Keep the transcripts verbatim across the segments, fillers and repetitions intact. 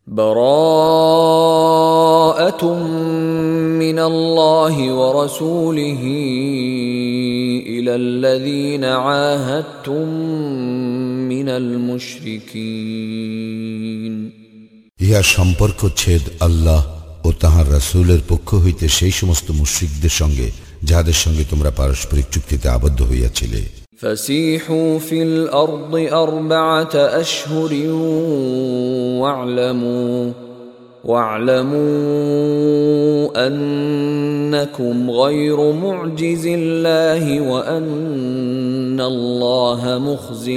বারাআতুম মিনাল্লাহি ওয়া রাসূলিহি ইলাল্লাযীনা আহাদতুম মিনাল মুশরিকিন। ইহা সম্পর্ক ছেদ আল্লাহ ও তাঁহার রাসূলের পক্ষ হইতে সেই সমস্ত মুশরিকদের সঙ্গে যাহাদের সঙ্গে তোমরা পারস্পরিক চুক্তিতে আবদ্ধ হইয়াছিলে। فسيحوا في الأرض أربعة أشهر واعلموا واعلموا أنكم غير معجز الله وأن الله مخزي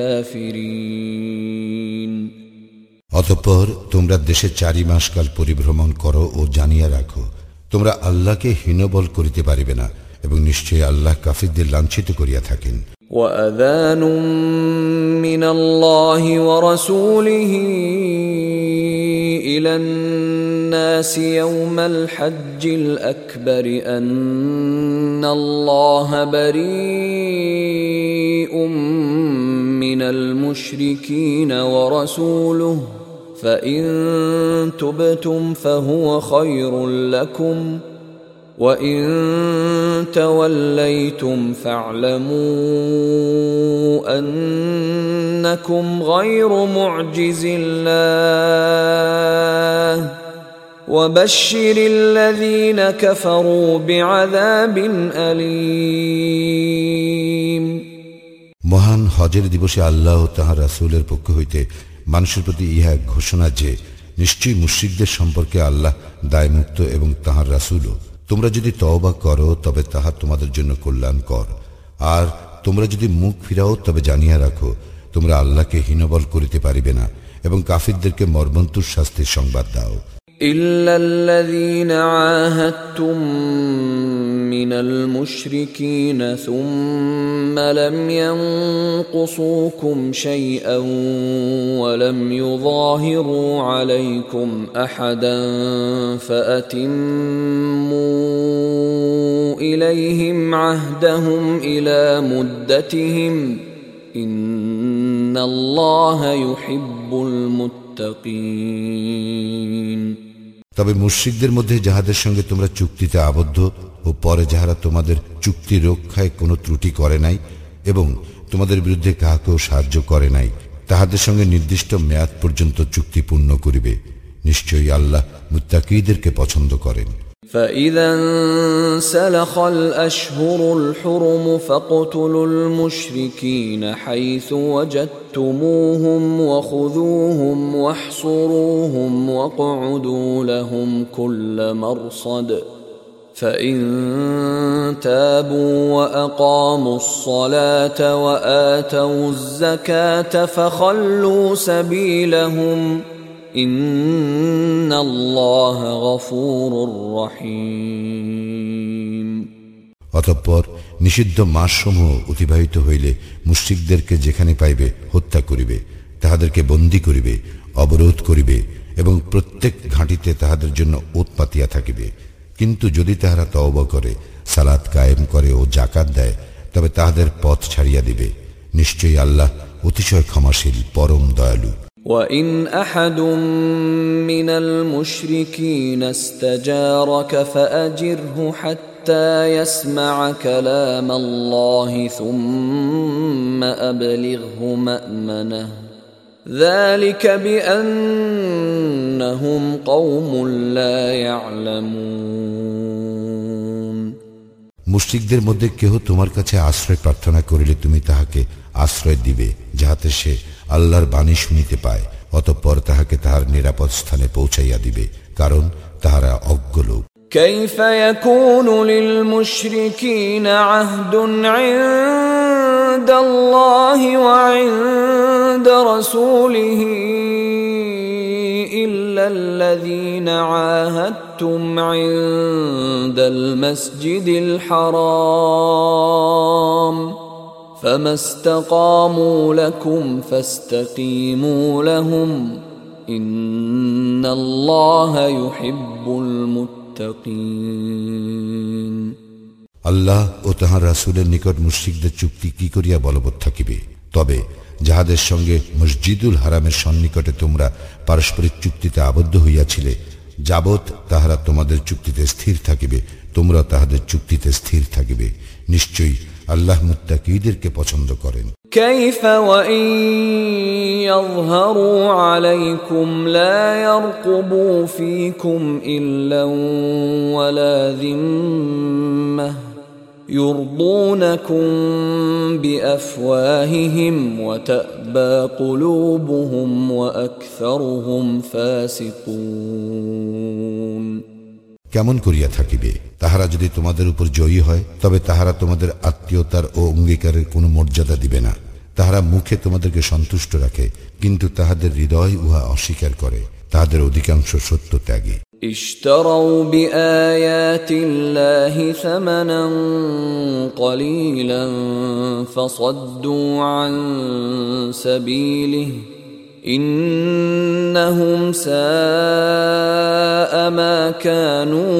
الكافرين। অতঃপর তোমরা দেশে চারি মাস কাল পরিভ্রমণ করো ও জানিয়া রাখো তোমরা আল্লাহকে হীনবল করিতে পারিবে না এবং নিশ্চয়ই আল্লাহ কাফিরদের লাঞ্ছিত করিয়া থাকেন। وأذان من الله ورسوله إلى الناس يوم الحج الأكبر أن الله بريء من المشركين ورسوله فإن تبتم فهو خير لكم وَإِن تَوَلَّيْتُمْ فَاعْلَمُوا أَنَّكُمْ غَيْرُ مُعْجِزِ اللَّهِ وَبَشِّرِ الَّذِينَ كَفَرُوا بِعَذَابٍ أَلِيمٍ। মহান হজের দিবসে আল্লাহ ও তাঁহার রাসূলের পক্ষ হইতে মানুষের প্রতি ইহা ঘোষণা যে নিশ্চয়ই মুশরিকদের সম্পর্কে আল্লাহ দায়মুক্ত এবং তাঁহার রাসূলও। তোমরা যদি তওবা করো তবে তাহা তোমাদের জন্য কল্যাণকর, আর তোমরা যদি মুখ ফিরাও তবে জানিয়া রাখো তোমরা আল্লাহকে হীনবল করিতে পারিবে না এবং কাফিরদেরকে মর্মন্তুর শাস্তির সংবাদ দাও। ইল্লাল্লাযীনা আহাদতুম মিনাল মুশরিকিনা সুম্মা লাম ইয়ানকুসুকুম শাইআন ওয়া লাম ইউযাহিরু আলাইকুম আহাদান ফাআতিম্মু ইলাইহিম আহদাহুম ইলা মুদ্দাতিহিম ইন্নাল্লাহা ইউহিব্বুল মুত্তাকিন। তবে মুশরিকদের মধ্যে যাহাদের সঙ্গে তোমরা চুক্তিতে আবদ্ধ ও পরে যাহারা তোমাদের চুক্তি রক্ষায় কোনো ত্রুটি করে নাই এবং তোমাদের বিরুদ্ধে কাহাকেও সাহায্য করে নাই, তাহাদের সঙ্গে নির্দিষ্ট মেয়াদ পর্যন্ত চুক্তি পূর্ণ করিবে। নিশ্চয়ই আল্লাহ মুত্তাকীদেরকে পছন্দ করেন। فَإِذَا انسَلَخَ الْأَشْهُرُ الْحُرُمُ فَاقْتُلُوا الْمُشْرِكِينَ حَيْثُ وَجَدتُّمُوهُمْ وَخُذُوهُمْ وَاحْصُرُوهُمْ وَاقْعُدُوا لَهُمْ كُلَّ مَرْصَدٍ فَإِن تَابُوا وَأَقَامُوا الصَّلَاةَ وَآتَوُا الزَّكَاةَ فَخَلُّوا سَبِيلَهُمْ ইন্নাল্লাহ গফুরুর রহিম। অতঃপর নিষিদ্ধ মাসসমূহ অতিবাহিত হইলে মুশরিকদেরকে যেখানে পাইবে হত্যা করিবে, তাহাদেরকে বন্দী করিবে, অবরোধ করিবে এবং প্রত্যেক ঘাঁটিতে তাহাদের জন্য ওত পাতিয়া থাকিবে। কিন্তু যদি তাহারা তওবা করে, সালাত কায়েম করে ও যাকাত দেয়, তবে তাহাদের পথ ছাড়িয়া দিবে। নিশ্চয়ই আল্লাহ অতিশয় ক্ষমাশীল, পরম দয়ালু। وَإِنْ أَحَدٌ مِّنَ الْمُشْرِكِينَ اسْتَجَارَكَ فَأَجِرْهُ حَتَّى يَسْمَعَ كَلَامَ اللَّهِ ثُمَّ أَبْلِغْهُ مَأْمَنَهُ ذَلِكَ بِأَنَّهُمْ قَوْمٌ لَّا يَعْلَمُونَ। মুশরিকদের মধ্যে কেহ তোমার কাছে আশ্রয় প্রার্থনা করিলে তুমি তাহাকে আশ্রয় দিবে, যাহাতে সে আল্লাহর বাণী শুনিতে পায়। অতঃপর তাহাকে তাহার নিরাপদ স্থানে পৌঁছাইয়া দিবে, কারণ তাহারা অজ্ঞ লোক। كيف يكون للمشركين عهد عند الله وعند رسوله إلا الذين عاهدتم عند المسجد الحرام فما استقاموا لكم فاستقيموا لهم إن الله يحب المتقين। আল্লাহ ও তাহার রাসূলের নিকট মুশরিকদের চুক্তি কি করিয়া বলবৎ থাকিবে? তবে যাহাদের সঙ্গে মসজিদুল হারামের সন্নিকটে তোমরা পারস্পরিক চুক্তিতে আবদ্ধ হইয়াছিলে, যাবৎ তাহারা তোমাদের চুক্তিতে স্থির থাকিবে, তোমরা তাহাদের চুক্তিতে স্থির থাকিবে। নিশ্চয়ই আল্লাহ মুত্তাকীদেরকে পছন্দ করেন। كيف وإن يظهروا عليكم لا يرقبوا فيكم إلا ولا ذمة يرضونكم بأفواههم وتأبى قلوبهم وأكثرهم فاسقون। কেমন করিয়া থাকিবে? তাহারা যদি তোমাদের উপর জয়ী হয়, তবে তাহারা তোমাদের আত্মীয়তার ও অঙ্গীকারের কোনো মর্যাদা দিবে না। তাহারা মুখে তোমাদেরকে সন্তুষ্ট রাখে, কিন্তু তাহাদের হৃদয় উহা অস্বীকার করে। তাহাদের অধিকাংশ সত্য ত্যাগী। اشتروا بآيات الله ثمنا قليلا فصدوا عن سبيله إنهم ساء ما كانوا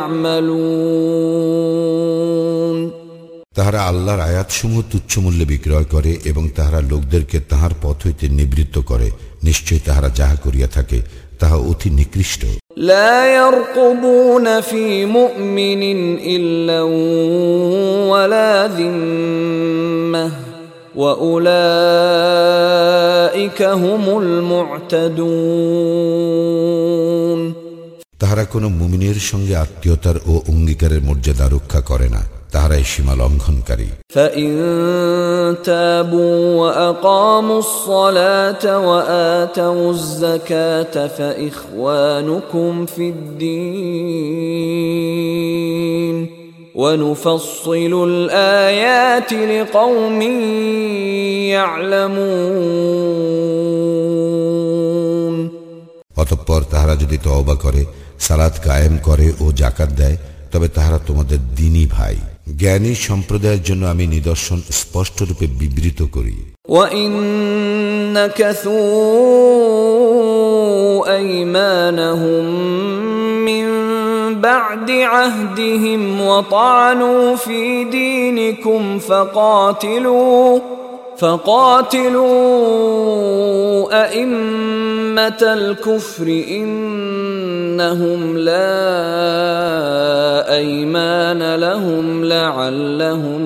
يعملون। তাহারা আল্লাহর আয়াতসমূহ তুচ্ছ মূল্যে বিক্রয় করে এবং তাহারা লোকদেরকে তাহার পথ হইতে নিবৃত্ত করে। নিশ্চয় তাহারা যাহা করিয়া থাকে তাহা অতি নিকৃষ্ট। لا يرقبون في مؤمن إلا ولا ذمة وأولئك هم المعتدون। তাহারা কোনো মুমিনের সঙ্গে আত্মীয়তার ও অঙ্গীকারের মর্যাদা রক্ষা করে না, তাহারাই সীমা লঙ্ঘনকারী। فإن تابوا وأقاموا الصلاة وآتوا الزكاة فإخوانكم في الدين ونفصل الآيات لقوم يعلمون। অতঃপর তাহারা যদি তওবা করে, সালাত কায়েম করে ও যাকাত দেয়, তবে তাহারা তোমাদের দ্বীনী ভাই। জ্ঞানী সম্প্রদায়ের জন্য আমি নিদর্শন স্পষ্ট রূপে বিবৃত করি। وَإِن نَكَثُوا أَيْمَانَهُم مِّن بَعْدِ عَهْدِهِمْ وَطَعَنُوا فِي دِينِكُمْ فَقَاتِلُوا فَقَاتِلُوا أَئِمَّةَ الْكُفْرِ إِنَّهُمْ لَا أَيْمَانَ لَهُمْ لَعَلَّهُمْ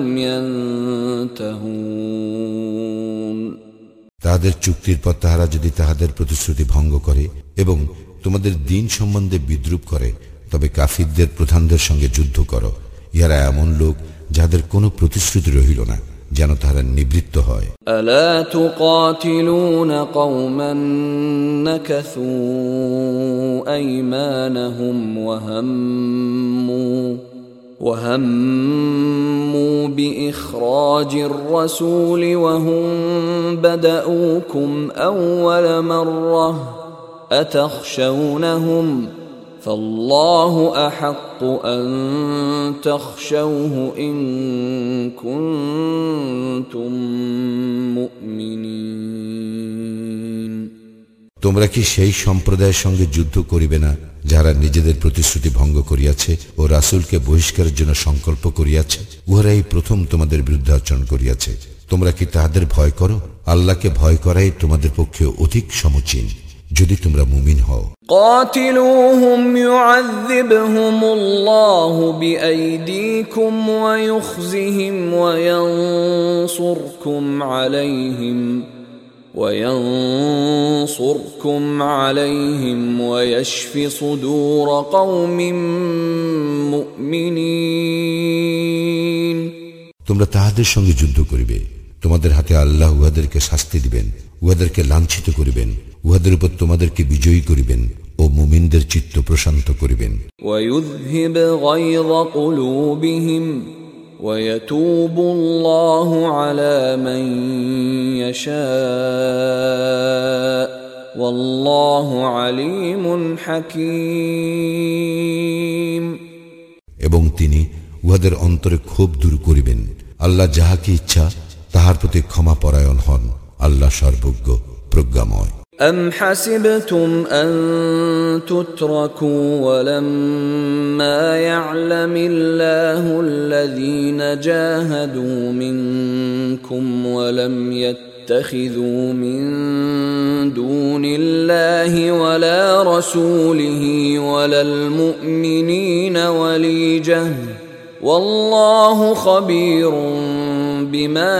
يَنْتَهُونَ। তাহাদের চুক্তির পর তাহারা যদি তাহাদের প্রতিশ্রুতি ভঙ্গ করে এবং তোমাদের দ্বীন সম্বন্ধে বিদ্রূপ করে, তবে কাফিরদের প্রধানদের সঙ্গে যুদ্ধ করো। ইহারা এমন লোক যাহাদের কোনো প্রতিশ্রুতি রহিল না, যেন তাহারা নিবৃত্ত হয়। আলা তুকাতিলুনা কওমান নাকাসু আইমানাহুম ওয়া হাম্মু ওয়া হাম্মু বিইখরাজির রাসূলি ওয়া হুম বাদাউকুম আউওয়ালা মাররাহ আতাখশাউনাহুম فالله أحق أن تخشوه إن كنتم مؤمنين। তোমরা কি সেই সম্প্রদায়ের সঙ্গে যুদ্ধ করিবে না যারা নিজেদের প্রতিশ্রুতি ভঙ্গ করিয়াছে ও রাসূলকে বহিষ্কারের জন্য সংকল্প করিয়াছে? উহারাই প্রথম তোমাদের বিরুদ্ধে আচরণ করিয়াছে। তোমরা কি তাহাদের ভয় করো? আল্লাহকে ভয় করাই তোমাদের পক্ষে অধিক সমীচীন, যদি তোমরা মুমিন হও। قاتلوهم يعذبهم الله بأيديكم ويخزهم وينصركم عليهم وينصركم عليهم ويشف صدور قوم مؤمنين। তোমরা তাহাদের সঙ্গে যুদ্ধ করিবে, তোমাদের হাতে আল্লাহ উহাদেরকে শাস্তি দিবেন, উহাদেরকে লাঞ্ছিত করিবেন, উহাদের উপর তোমাদেরকে বিজয়ী করিবেন ও মুমিনদের চিত্ত প্রশান্ত করিবেন। ويذهب غيظ قلوبهم ويتوب الله على من يشاء والله عليم حكيم। এবং তিনি উহাদের অন্তরে ক্ষোভ দূর করিবেন। আল্লাহ যাহাকে ইচ্ছা তাহার প্রতি ক্ষমা পরায়ণ হন। আল্লাহ সর্বজ্ঞ প্রজ্ঞাময়। أم حسبتم أن تتركوا ولما يعلم الله الذين جاهدوا منكم ولم يتبعوا تتخذوا من دون الله ولا رسوله ولا المؤمنين وليجة والله خبير بما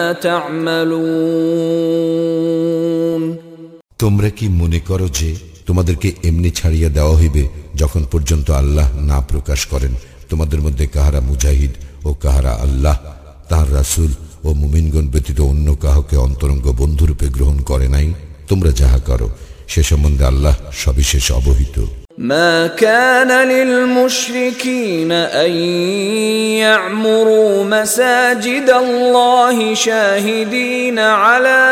تعملون তোমরা কি মনে করো যে তোমাদেরকে এমনি ছাড়িয়ে দেওয়া হইবে যখন পর্যন্ত আল্লাহ না প্রকাশ করেন তোমাদের মধ্যে কাহারা মুজাহিদ ও কাহারা আল্লাহ তাঁর রাসূল ও মুমিনগণ ব্যতীত অন্য কাউকে অন্তরঙ্গ বন্ধুরূপে গ্রহণ করে নাই? তোমরা যাহা করো সে সম্বন্ধে আল্লাহ সবিশেষ অবহিত। ما كان للمشركين أن يعمروا مساجد الله شاهدين على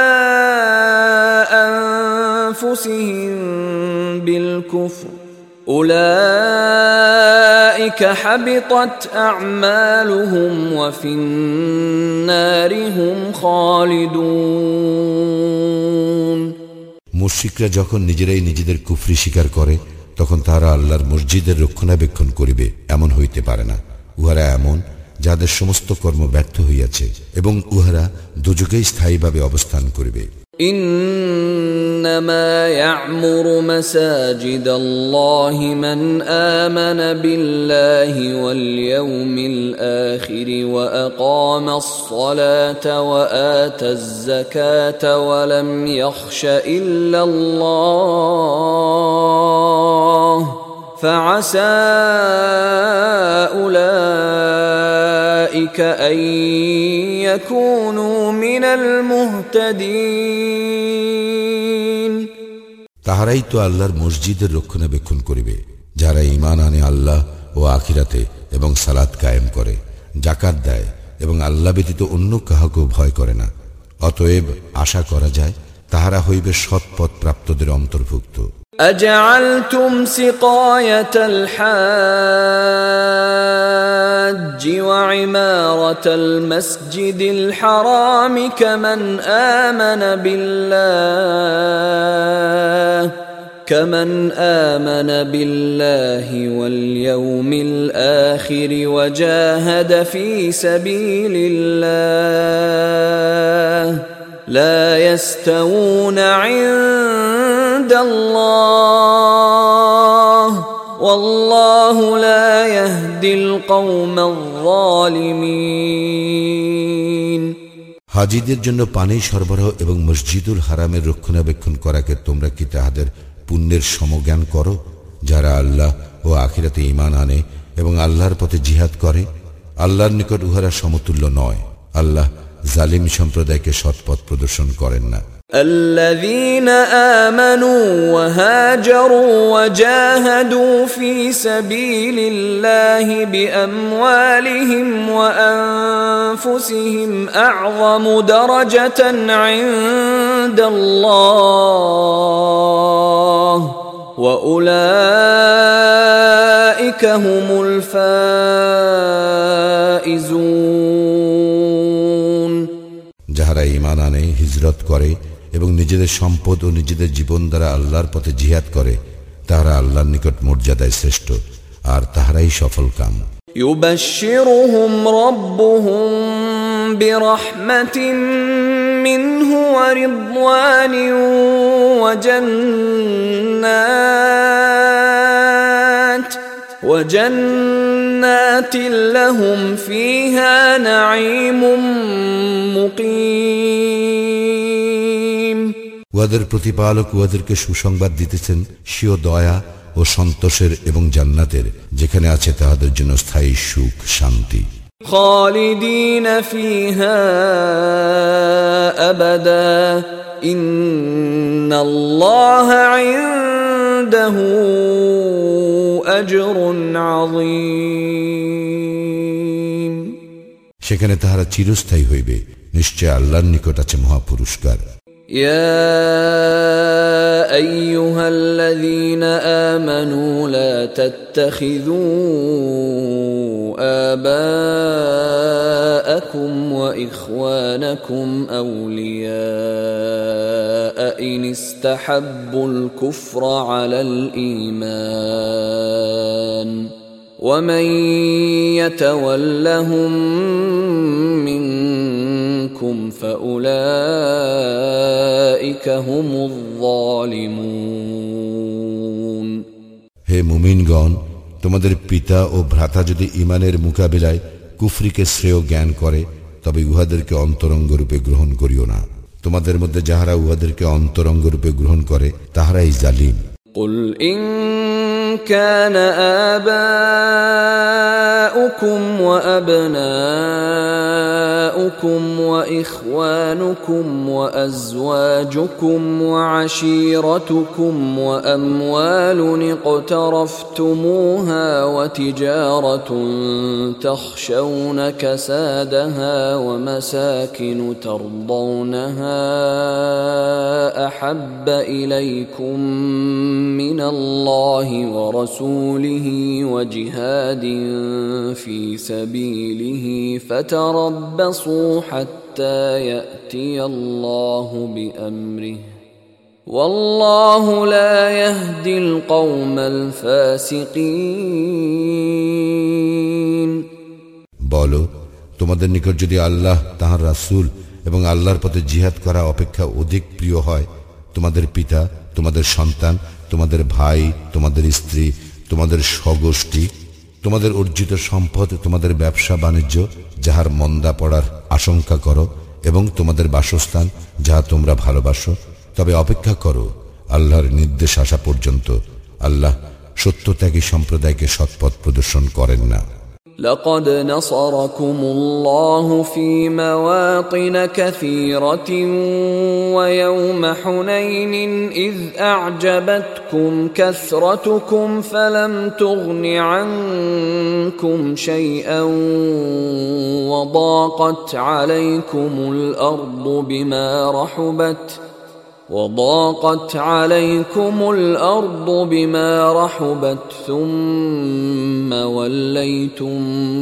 أنفسهم بالكفر أولئك حبطت أعمالهم وفي النار هم خالدون মুশরিকরা যখন নিজেরাই নিজেদের কুফরি স্বীকার করে তখন তারা আল্লাহর মসজিদের রক্ষণাবেক্ষণ করিবে এমন হইতে পারে না। উহারা এমন যাদের সমস্ত কর্ম ব্যর্থ হইয়াছে এবং উহারা দোজখেই স্থায়ীভাবে অবস্থান করিবে। إنما يعمر مساجد الله من آمن بالله واليوم الآخر وأقام الصلاة وآتى الزكاة ولم يخش إلا الله فعسى أولئك أن يكونوا من المهتدين তাহারাই তো আল্লাহর মসজিদের রক্ষণাবেক্ষণ করিবে যারা ঈমান আনে আল্লাহ ও আখিরাতে এবং সালাত কায়েম করে, যাকাত দেয় এবং আল্লাহ ব্যতীত অন্য কাহাকেও ভয় করে না। অতএব আশা করা যায় তাহারা হইবে সৎপথ প্রাপ্তদের অন্তর্ভুক্ত। أجعلتم سقاية الحاج وعمارة المسجد الحرام كمن آمن بالله كمن آمن بالله واليوم الآخر وجاهد في سبيل الله لا يستوون عند الله والله لا يهدي القوم الظالمين হাজীদের জন্য পানি সরবরাহ এবং মসজিদুল হারামের রক্ষণাবেক্ষণ করাকে তোমরা কি তাহাদের পুণ্যের সমজ্ঞান করো যারা আল্লাহ ও আখিরাতে ঈমান আনে এবং আল্লাহর পথে জিহাদ করে? আল্লাহর নিকট উহারা সমতুল্য নয়। আল্লাহ জালিম সম্প্রদায়কে সৎপথ প্রদর্শন করেন না। الذين آمنوا وهاجروا وجاهدوا في سبيل الله بأموالهم وأنفسهم أعظم درجة عند الله وأولئك هم الفائزون যাহারা ঈমান আনে, হিজরত করে এবং নিজেদের সম্পদ ও নিজেদের জীবন দ্বারা আল্লাহর পথে জিহাদ করে তাহারা আল্লাহর নিকট মর্যাদায় শ্রেষ্ঠ আর তাহারাই সফল কাম। يبشرهم ربهم برحمة منه ورضوان وجنات وجنات لهم فيها نعيم মুকিম। উহাদের প্রতিপালক উহাদেরকে সুসংবাদ দিতেছেন স্বীয় দয়া ও সন্তোষের এবং জান্নাতের, যেখানে আছে তাহাদের জন্য স্থায়ী সুখ শান্তি। খালিদিন ফিহা আবাদা ইন্নাল্লাহা ইনদাহু আজরুন আযীম। সেখানে তাহারা চিরস্থায়ী হইবে, নিশ্চয় আল্লাহর নিকট আছে মহা পুরস্কার। يا أيها الذين آمنوا لا تتخذوا آباءكم وإخوانكم أولياء إن استحبوا الكفر على الإيمان ومن يتولهم منكم منكم فأولئك هم الظالمون হে মুমিনগণ, তোমাদের পিতা ও ভ্রাতা যদি ঈমানের মোকাবিলায় কুফরিকে শ্রেয় জ্ঞান করে, তবে উহাদেরকে অন্তরঙ্গ রূপে গ্রহণ করিও না। তোমাদের মধ্যে যাহারা উহাদেরকে অন্তরঙ্গ রূপে গ্রহণ করে তাহারাই জালিম। قل إن كان آباؤكم وأبناؤكم وإخوانكم وأزواجكم وعشيرتكم وأموال اقترفتموها وتجارة تخشون كسادها ومساكن ترضونها أحب إليكم من الله ورسوله وجهاد في سبيله فتربصوا حتى يأتي الله بأمره والله لا يهدي القوم الفاسقين বলো, তোমাদের নিকট যদি আল্লাহ, তাঁর রাসূল এবং আল্লাহর পথে জিহাদ করা অপেক্ষা অধিক প্রিয় হয়, তোমাদের পিতা, তোমাদের সন্তান, তোমাদের ভাই, তোমাদের স্ত্রী, তোমাদের স্বগোষ্ঠী, তোমাদের অর্জিত সম্পদ, তোমাদের ব্যবসা বাণিজ্য যাহার মন্দা পড়ার আশঙ্কা করো, এবং তোমাদের বাসস্থান যাহা তোমরা ভালোবাসো, তবে অপেক্ষা করো আল্লাহর নির্দেশ আসা পর্যন্ত। আল্লাহ সত্যত্যাগী সম্প্রদায়কে সৎপথ প্রদর্শন করেন না। لقد نصركم الله في مواطن كثيرة ويوم حنين إذ أعجبتكم كثرتكم فلم تغن عنكم شيئا وضاقت عليكم الأرض بما رحبت وضاقت عليكم الأرض بما رحبت ثم وليتم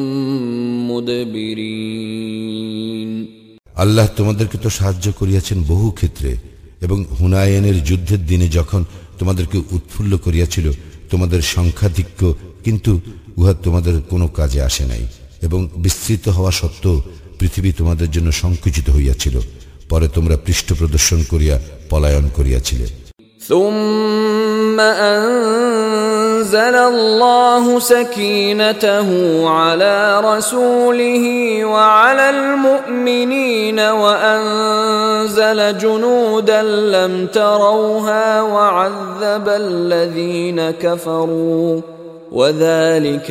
مدبرين আল্লাহ তোমাদেরকে তো সাহায্য করিয়াছেন বহু ক্ষেত্রে, এবং হুনায়নের যুদ্ধের দিনে যখন তোমাদেরকে উৎফুল্ল করিয়াছিল তোমাদের সংখ্যাধিক্য, কিন্তু উহা তোমাদের কোনো কাজে আসে নাই, এবং বিস্তৃত হওয়া সত্ত্বেও পৃথিবী তোমাদের জন্য সংকুচিত হইয়াছিল। পরে তোমরা পৃষ্ঠ প্রদর্শন করিয়া পলায়ন করিয়াছিলে। ثم أنزل الله سكينته على رسوله وعلى المؤمنين وأنزل جنودا لم تروها وعذب الذين كفروا وذلك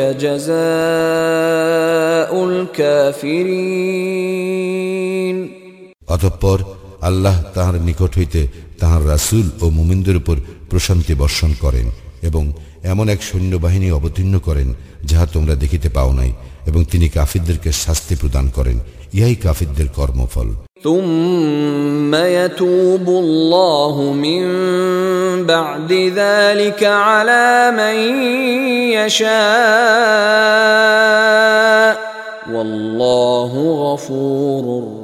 جزاء الكافرين অতঃপর আল্লাহ তাহার নিকট হইতে তাহার রাসূল ও মুমিনদের উপর প্রশান্তি বর্ষণ করেন, এবং এমন এক সৈন্যবাহিনী অবতীর্ণ করেন যাহা তোমরা দেখিতে পাও নাই, এবং তিনি কাফিরদেরকে শাস্তি প্রদান করেন। ইহাই কাফিরদের কর্মফল। ثم يتوب الله من بعد ذلك على من يشاء والله غفور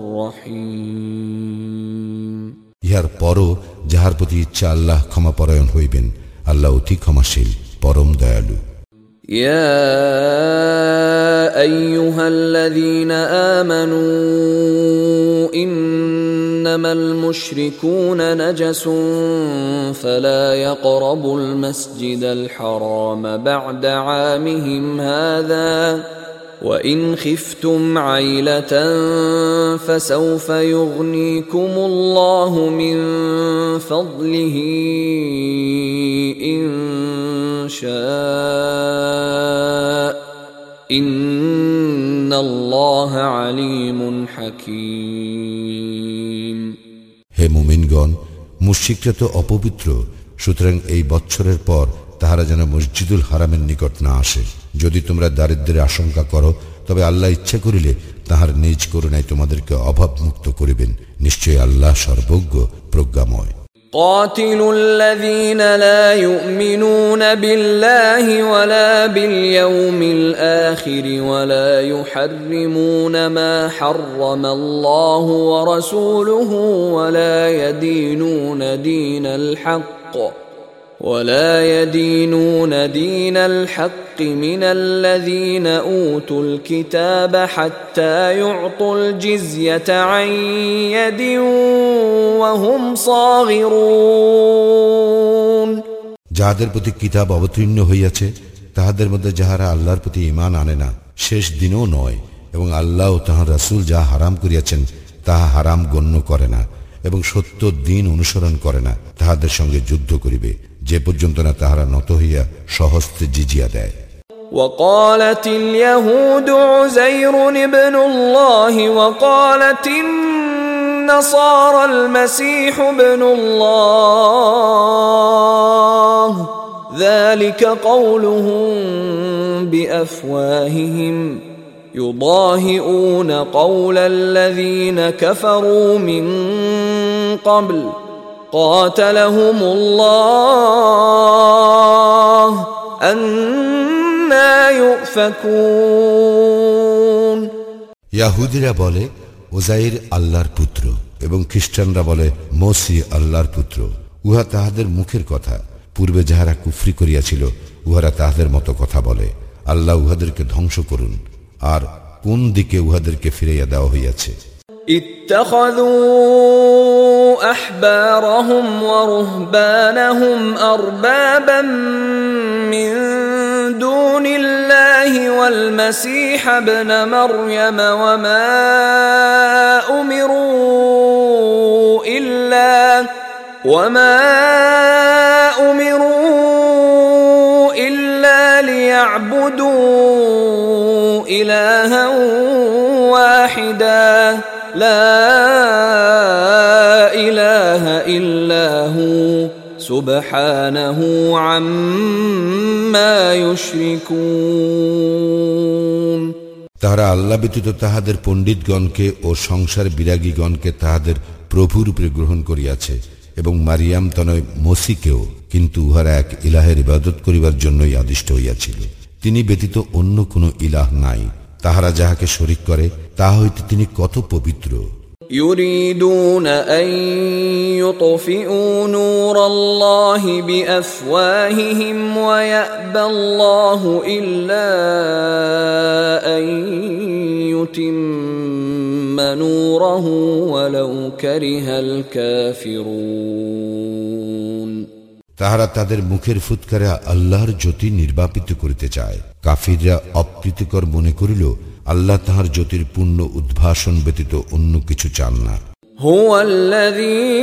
رحيم ইহার পরও যাহার প্রতি ইচ্ছা আল্লাহ ক্ষমাপরায়ণ হইবেন, আল্লাহ অতি ক্ষমাশীল, পরম দয়ালু। يا أيها الذين آمنوا إنما المشركون نجس فلا يقربوا المسجد الحرام بعد عامهم هذا وإن خفتم عيلة فسوف يغنيكم الله من فضله إن شاء إن الله عليم حكيم হে মুমিনগণ, মুশরিকরা তো অপবিত্র, সুতরাং এই বৎসরের পর তাহারা যেন মসজিদুল হারামের নিকট না আসে। যদি তোমরা দারিদ্র্যের আশঙ্কা করো, তবে আল্লাহ ইচ্ছা করিলে তাহার নিজ করুণায় তোমাদেরকে অভাব মুক্ত করিবেন। নিশ্চয়ই আল্লাহ সর্বজ্ঞ, প্রজ্ঞাময়। قاتلوا الذين لا يؤمنون بالله ولا باليوم الآخر ولا يحرمون ما حرم الله ورسوله ولا يدينون دين الحق ولا يدينون دين الحق من الذين أوتوا الكتاب حتى يعطوا الجزية عن يد وهم صاغرون যাদের প্রতি কিতাব অবতীর্ণ হইয়াছে তাহাদের মধ্যে যাহারা আল্লাহর প্রতি ঈমান আনে না, শেষ দিনও নয়, এবং আল্লাহ ও তাহার রাসূল যা হারাম করিয়াছেন তাহা হারাম গণ্য করে না এবং সত্য দিন অনুসরণ করে না, তাহাদের সঙ্গে যুদ্ধ করিবে যে পর্যন্ত না তাহারা নত হইয়া সহস্তে জিজিয়া দেয়। وقالت اليهود عزير ابن الله وقالت النصارى المسيح ابن الله ذلك قولهم بأفواههم يضاهئون قول الذين كفروا من قبل قاتلهم الله أنى يؤفكون ইয়াহুদীরা বলে উজাইর আল্লাহর পুত্র এবং খ্রিস্টানরা বলে মসি আল্লাহর পুত্র। উহা তাহাদের মুখের কথা, পূর্বে যাহারা কুফরি করিয়াছিল উহারা তাহাদের মতো কথা বলে। আল্লাহ উহাদেরকে ধ্বংস করুন। আর কোন দিকে উহাদেরকে ফিরাইয়া দেওয়া হইয়াছে? ইত্তাখাযু আহবারহুম ওয়া রুহবানাহুম আরবাবাম মিন দুনিল্লাহি ওয়াল মাসীহ ইবনে মারইয়াম ওয়া মা উমিরু ইল্লা ওয়া মা উমিরু ইল্লা লিয়া'বুদু إلها واحدا لا إله إلا هو سبحانه عما يشركون তাহারা আল্লাহ ব্যতীত তাহাদের পণ্ডিতগণকে ও সংসার বিরাগীগণকে তাহাদের প্রভুরূপে গ্রহণ করিয়াছে এবং মারিয়াম তনয় মসিকেও, কিন্তু উহারা এক ইলাহের ইবাদত করিবার জন্যই আদিষ্ট হইয়াছিল। তিনি ব্যতীত অন্য কোন ইলাহ নাই। তাহারা যাহাকে শরীক করে তাহা হইতে তিনি কত পবিত্র। يريدون أن يطفئوا نور الله بأفواههم ويأبى الله إلا أن يتم نوره ولو كره الكافرون তাহারা তাদের মুখের ফুৎকারে আল্লাহর জ্যোতি নির্বাপিত করিতে চায়। কাফিররা অপ্রীতিকর মনে করিল আল্লাহ তাহার জ্যোতির পূর্ণ উদ্ভাসন ব্যতীত অন্য কিছু চান না। هو الذي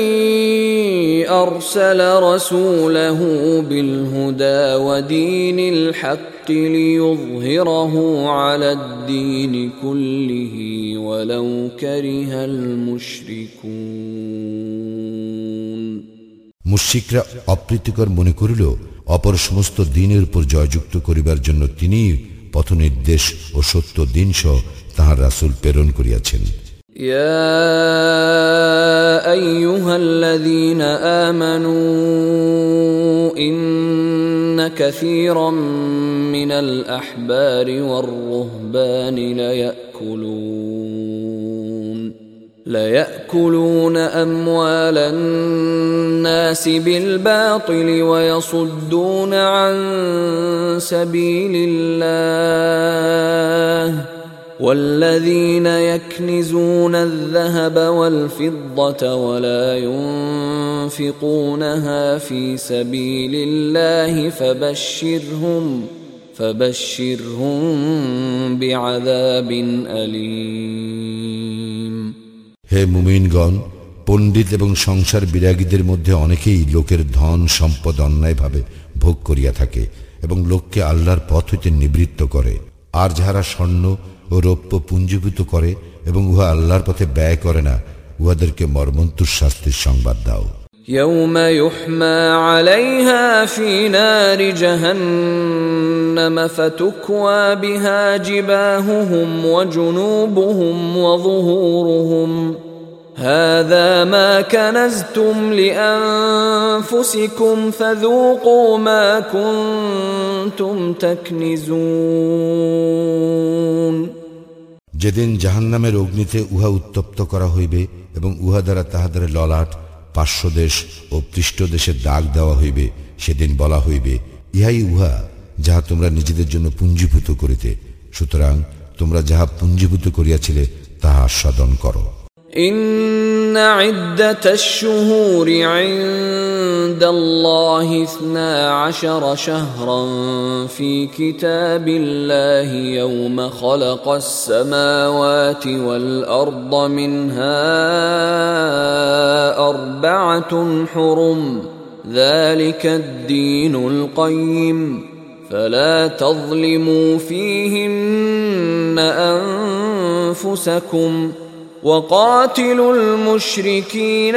أرسل رسوله بالهدى ودين الحق ليظهره على الدين كله ولو كره المشركون মুশরিকরা অপ্রীতিকর মনে করিল অপর সমস্ত দিনের উপর জয়যুক্ত করিবার জন্য তিনি পথ নির্দেশ ও সত্য দিন সহ তাহার রাসূল প্রেরণ করিয়াছেন। ইয়া আইয়ুহাল্লাযীনা আমানু ইন্না কাসীরাম মিনাল আহবারি ওয়ার রুহবানি লায়াকুলুন لَيَأْكُلُونَ أَمْوَالَ النَّاسِ بِالْبَاطِلِ وَيَصُدُّونَ عَن سَبِيلِ اللَّهِ وَالَّذِينَ يَكْنِزُونَ الذَّهَبَ وَالْفِضَّةَ وَلَا يُنْفِقُونَهَا فِي سَبِيلِ اللَّهِ فَبَشِّرْهُمْ فَبَشِّرْهُمْ بِعَذَابٍ أَلِيمٍ হে মুমিনগণ, পণ্ডিত এবং সংসার বিরাগীদের মধ্যে অনেকেই লোকের ধন সম্পদ অন্যায়ভাবে ভোগ করিয়া থাকে এবং লোককে আল্লাহর পথ হইতে নিবৃত্ত করে। আর যাহারা স্বর্ণ ও রৌপ্য পুঞ্জীভূত করে এবং উহা আল্লাহর পথে ব্যয় করে না, উহাদেরকে মর্মন্তুর শাস্তির সংবাদ দাও। يوم يحمى عليها في نار جهنم فتكوى بها جباههم وجنوبهم وظهورهم هذا ما كنزتم لأنفسكم فذوقوا ما كنتم تكنزون যেদিন জাহান্নামের অগ্নিতে উহা উত্তপ্ত করা হইবে এবং উহা দ্বারা তাহাদের ললাট পার্শ্বদেশ ও পৃষ্ঠদেশের দাগ দেওয়া হইবে। সেদিন বলা হইবে, ইহাই উহা যাহা তোমরা নিজেদের জন্য পুঞ্জীভূত করিতে, সুতরাং তোমরা যাহা পুঞ্জীভূত করিয়াছিলে তাহা আস্বাদন করো। إن عدة الشهور عند الله اثنا عشر شهرا في كتاب الله يوم خلق السماوات والأرض منها أربعة حرم ذلك الدين القيم فلا تظلموا فيهن أنفسكم وقاتلوا المشركين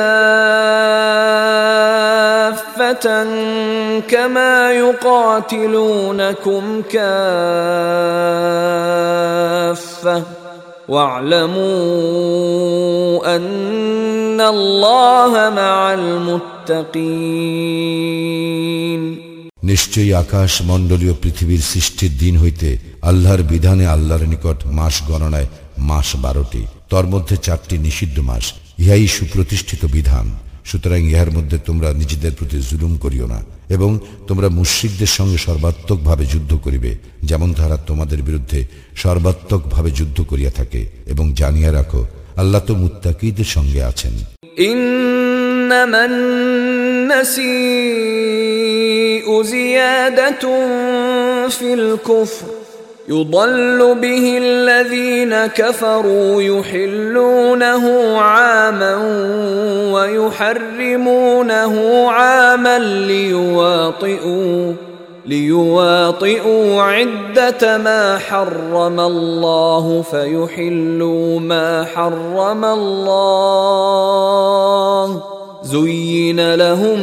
كافة كما يقاتلونكم كافة واعلموا أن الله مع المتقين। নিশ্চয়ই আকাশ মণ্ডলীয় পৃথিবীর সৃষ্টির দিন হইতে আল্লাহর বিধানে আল্লাহর নিকট মাস গণনায় মাস বারোটি, তর মধ্যে চারটি নিষিদ্ধ মাস। ইহাই সুপ্রতিষ্ঠিত বিধান। সুতরাং ইহার মধ্যে তোমরা নিজেদের প্রতি জুলুম করিও না এবং তোমরা মুশরিকদের সঙ্গে সর্বাত্মকভাবে যুদ্ধ করিবে, যেমন তারা তোমাদের বিরুদ্ধে সর্বাত্মকভাবে যুদ্ধ করিয়া থাকে। এবং জানিয়া রাখো, আল্লাহ তো মুত্তাকীদের সঙ্গে আছেন। إنما النسيء زيادة في الكفر يضل به الذين كفروا يحلونه عاما ويحرمونه عاما ليواطئوا ليواطئوا عدة ما حرم الله فيحلوا ما حرم الله زين لهم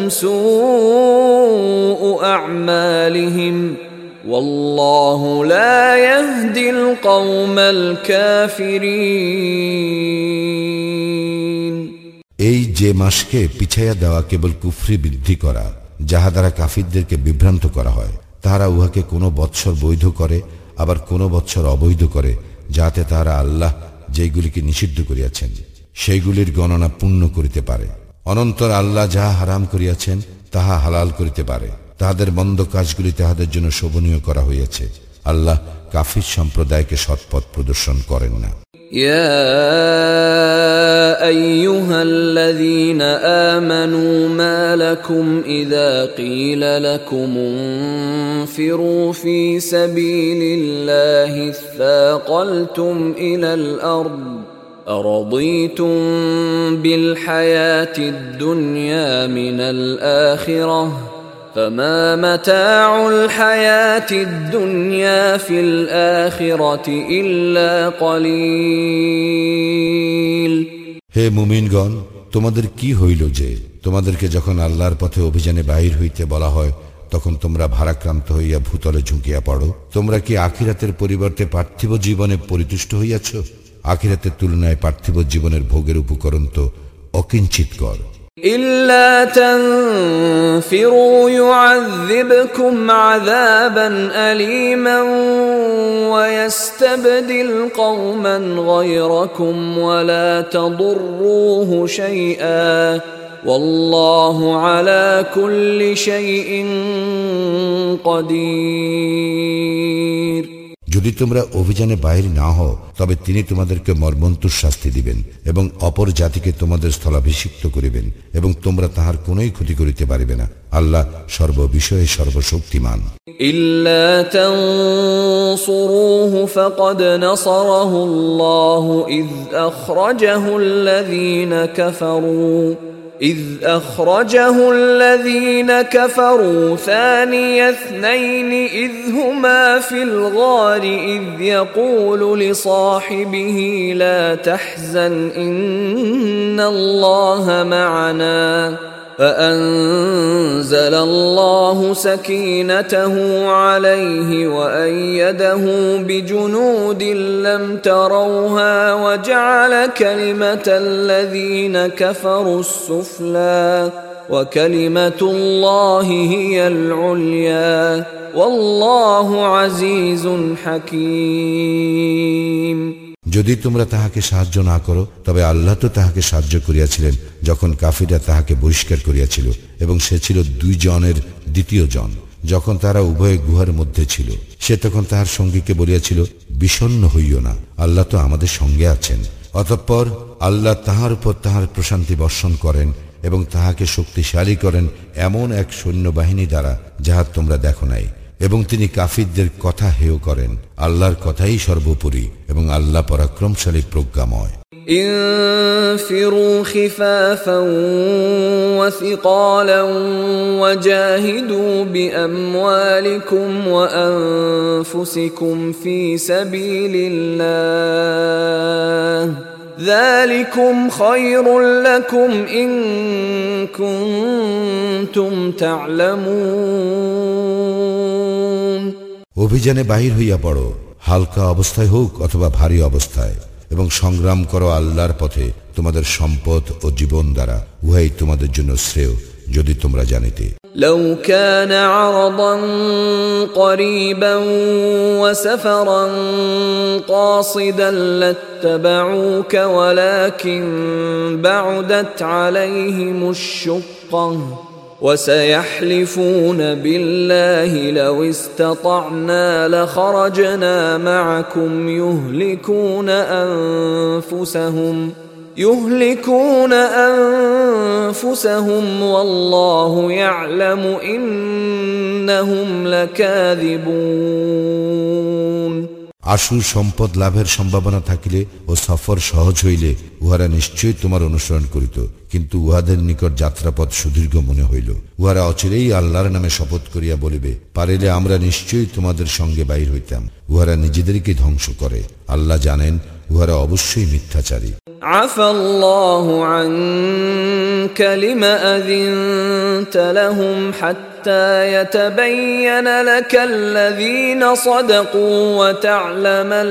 سوء أعمالهم والله لا يهدي القوم الكافرين। এই যে মাসকে পিছাইয়া দেওয়া কেবল কুফরি বৃদ্ধি করা, যাহা দ্বারা কাফিরদেরকে বিভ্রান্ত করা হয়, তাহারা উহাকে কোনো বৎসর বৈধ করে, আবার কোনো বৎসর অবৈধ করে, যাতে তাহারা আল্লাহ যেইগুলিকে নিষিদ্ধ করিয়াছেন সেইগুলির গণনা পূর্ণ করিতে পারে। অনন্তর আল্লাহ যাহা হারাম করিয়াছেন তাহা হালাল করিতে পারে। তাহাদের মন্দ কাজগুলি তাহাদের জন্য শোভনীয় করা হইয়াছে। আল্লাহ কাফির সম্প্রদায়কে সৎপথ প্রদর্শন করেন না। يا أيها الذين آمنوا ما لكم إذا قيل لكم انفروا في سبيل الله اثاقلتم إلى الأرض أرضيتم بالحياة الدنيا من الآخرة فما متاع الحياة الدنيا في الآخرة إلا قليل। হে মুমিনগণ, তোমাদের কি হইল যে তোমাদেরকে যখন আল্লাহর পথে অভিযানে বাহির হইতে বলা হয় তখন তোমরা ভারাক্রান্ত হইয়া ভূতলে ঝুঁকিয়া পড়ো? তোমরা কি আখিরাতের পরিবর্তে পার্থিব জীবনে পরিতুষ্ট হইয়াছ? আখিরাতের তুলনায় পার্থিব জীবনের ভোগের উপকরণ তো অকিঞ্চিতকর। إلا تنفروا يعذبكم عذابا أليما ويستبدل قوما غيركم ولا تضروه شيئا والله على كل شيء قدير। যদি তোমরা অভিযানে বাহির না হও তবে তিনি তোমাদেরকে মর্মন্তুর শাস্তি দিবেন এবং অপর জাতিকে তোমাদের স্থলাভিষিক্ত করিবেন এবং তোমরা তাহার কোনোই ক্ষতি করিতে পারিবে না। আল্লাহ সর্ববিষয়ে সর্বশক্তিমান। ইল্লা তানসুরুহু ফাকাদ নাসারাহু আল্লাহু ইয আখরাজাহু আল্লাযীনা কাফারু إذ أخرجه الذين كفروا ثاني اثنين إذ هما في الغار إذ يقول لصاحبه لا تحزن إن الله معنا فأنزل الله سكينته عليه وأيده بجنود لم تروها وجعل كلمة الذين كفروا السفلى وكلمة الله هي العليا والله عزيز حكيم। যদি তোমরা তাহাকে সাহায্য না করো তবে আল্লাহ তো তাহাকে সাহায্য করিয়াছিলেন যখন কাফিররা তাহাকে বহিষ্কার করিয়াছিল এবং সে ছিল দুই জনের দ্বিতীয় জন। যখন তারা উভয়ে গুহার মধ্যে ছিল, সে তখন তাহার সঙ্গীকে বলিয়াছিল, বিষণ্ণ হইও না, আল্লাহ তো আমাদের সঙ্গে আছেন। অতঃপর আল্লাহ তাহার উপর তাহার প্রশান্তি বর্ষণ করেন এবং তাহাকে শক্তিশালী করেন এমন এক সৈন্যবাহিনী দ্বারা যাহা তোমরা দেখো নাই, এবং তিনি কাফিরদের কথা হেয় করেন। আল্লাহর কথাই সর্বোপরি এবং আল্লাহ পরাক্রমশালী প্রজ্ঞাময়। انفروا خفافا وثقالا وجاهدوا بأموالكم وأنفسكم في سبيل الله ذلكم خير لكم إن كنتم تعلمون। অভিযানে বাহির হইয়া পড়ো, হালকা অবস্থায় হোক অথবা ভারী অবস্থায়, এবং সংগ্রাম করো আল্লাহর পথে তোমাদের সম্পদ ও জীবন দ্বারা, উহাই তোমাদের জন্য শ্রেয় যদি তোমরা জানিতে। لو كان عرضا قريبا وسفرا قاصدا لاتبعوك ولكن بعدت عليهم الشقة وسيحلفون بالله لو استطعنا لخرجنا معكم يهلكون أنفسهم يهلكون أنفسهم والله يعلم إنهم لكاذبون। আশু সম্পদ লাভের সম্ভাবনা থাকিলে ও সফর সহজ হইলে উহারা নিশ্চয়ই তোমার অনুসরণ করিত, কিন্তু উহাদের নিকট যাত্রাপথ সুদীর্ঘ মনে হইল। উহারা অচিরেই আল্লাহর নামে শপথ করিয়া বলিবে, পারিলে আমরা নিশ্চয়ই তোমাদের সঙ্গে বাইর হইতাম। উহারা নিজেদেরকে ধ্বংস করে, আল্লাহ জানেন উহারা অবশ্যই মিথ্যাচারী। আফাল্লাহু আনকা লিমা আযিনতা লাহুম হাত্তা ইয়াতাবায়্যানা লাকাল্লাযীনা সাদাকু ওয়া তা'লামাল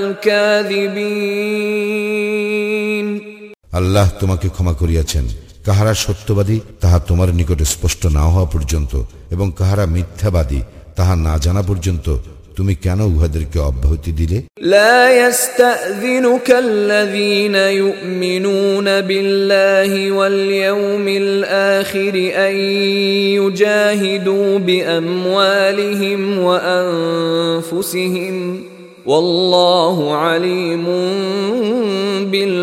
কাযিবিন। আল্লাহ তোমাকে ক্ষমা করিয়াছেন কাহারা সত্যবাদী তাহা তোমার নিকটে স্পষ্ট না হওয়া পর্যন্ত, এবং কাহারা মিথ্যাবাদী তাহা না জানা পর্যন্ত তুমি কেন উহাদেরকে অব্যাহতি দিলে? লা ইয়াস্তাযিনুকাল্লাযীনা ইউমিনুনা বিল্লাহি ওয়াল ইয়াউমিল আখির আন ইউজাহিদু বিআমওয়ালিহিম ওয়া আনফুসিহিম ওয়াল্লাহু আলীমুন বিল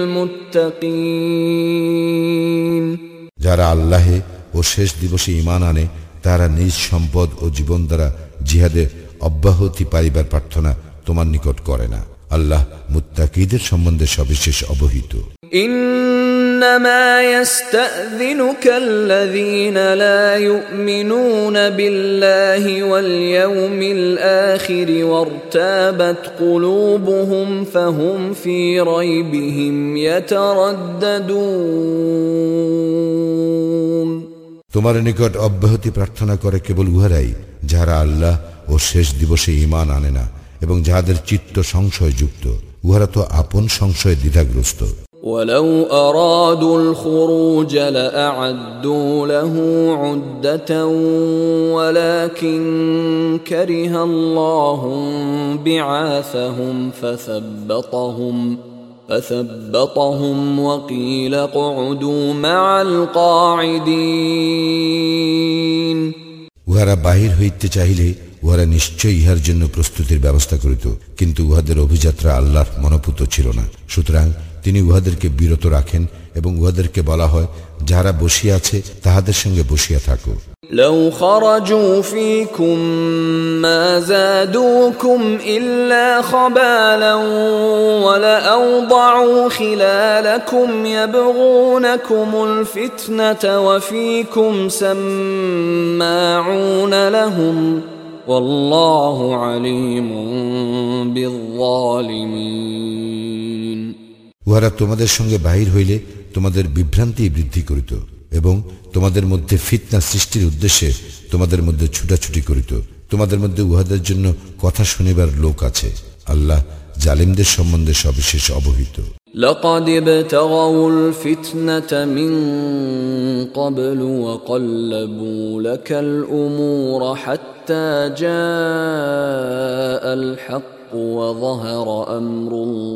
মুত্তাকিন। যারা আল্লাহে ও শেষ দিবসে ঈমান আনে তারা নিজ সম্পদ ও জীবন দ্বারা জিহাদে অব্যাহতি পাইবার প্রার্থনা তোমার নিকট করে না। আল্লাহ মুত্তাকিদের সম্বন্ধে সবিশেষ অবহিত। ইন্নামা ইয়াস্তাযিনুকাল্লাযীনা লা ইউমিনুনা বিল্লাহি ওয়াল ইয়াউমিল আখির ওয়ারতাবাত কুলুবুহুম ফাহুম ফী রাইবিহিম ইয়াতারাদ্দাদুন। তোমার নিকট অব্যাহতি প্রার্থনা করে কেবল উহারাই যাহারা আল্লাহ ও শেষ দিবসে ঈমান আনে না এবং যাহাদের চিত্ত সংশয়যুক্ত। উহারা তো আপন সংশয়ে দ্বিধাগ্রস্ত। ওয়ালাউ আরাদুল খুরুজ লাআ'আদ্দু লাহু উদ্দাতান ওয়ালাকিন কারিহাল্লাহু বিআসাহুম ফাসাব্বাতাহুম فثبطهم وقيل اقعدوا مع القاعدين। উহারা বাহির হইতে চাইলে উহারা নিশ্চয়ই ইহার জন্য প্রস্তুতির ব্যবস্থা করিত, কিন্তু উহাদের অভিযাত্রা আল্লাহর মনোপুত ছিল না। সুতরাং তিনি উহাদেরকে বিরত রাখেন এবং উহাদেরকে বলা হয়, যাহারা বসিয়া আছে তাহাদের সঙ্গে বসিয়া থাকো। لو خرجوا فيكم ما زادوكم إلا خبالا ولأوضعوا خلالكم يبغونكم الفتنة وفيكم سماعون لهم والله عليم بالظالمين। উহারা তোমাদের সঙ্গে বাহির হইলে তোমাদের বিভ্রান্তি বৃদ্ধি করিত এবং তোমাদের মধ্যে ফিতনা সৃষ্টির উদ্দেশ্যে তোমাদের মধ্যে ছুটাছুটি করিত। তোমাদের মধ্যে উহাদের জন্য কথা শুনিবার লোক আছে। আল্লাহ জালিমদের সম্বন্ধে সবিশেষ অবহিত। لقد ابتغوا الفتنة من قبل وقلبوا لك الأمور حتى جاء الحق وظهر أمر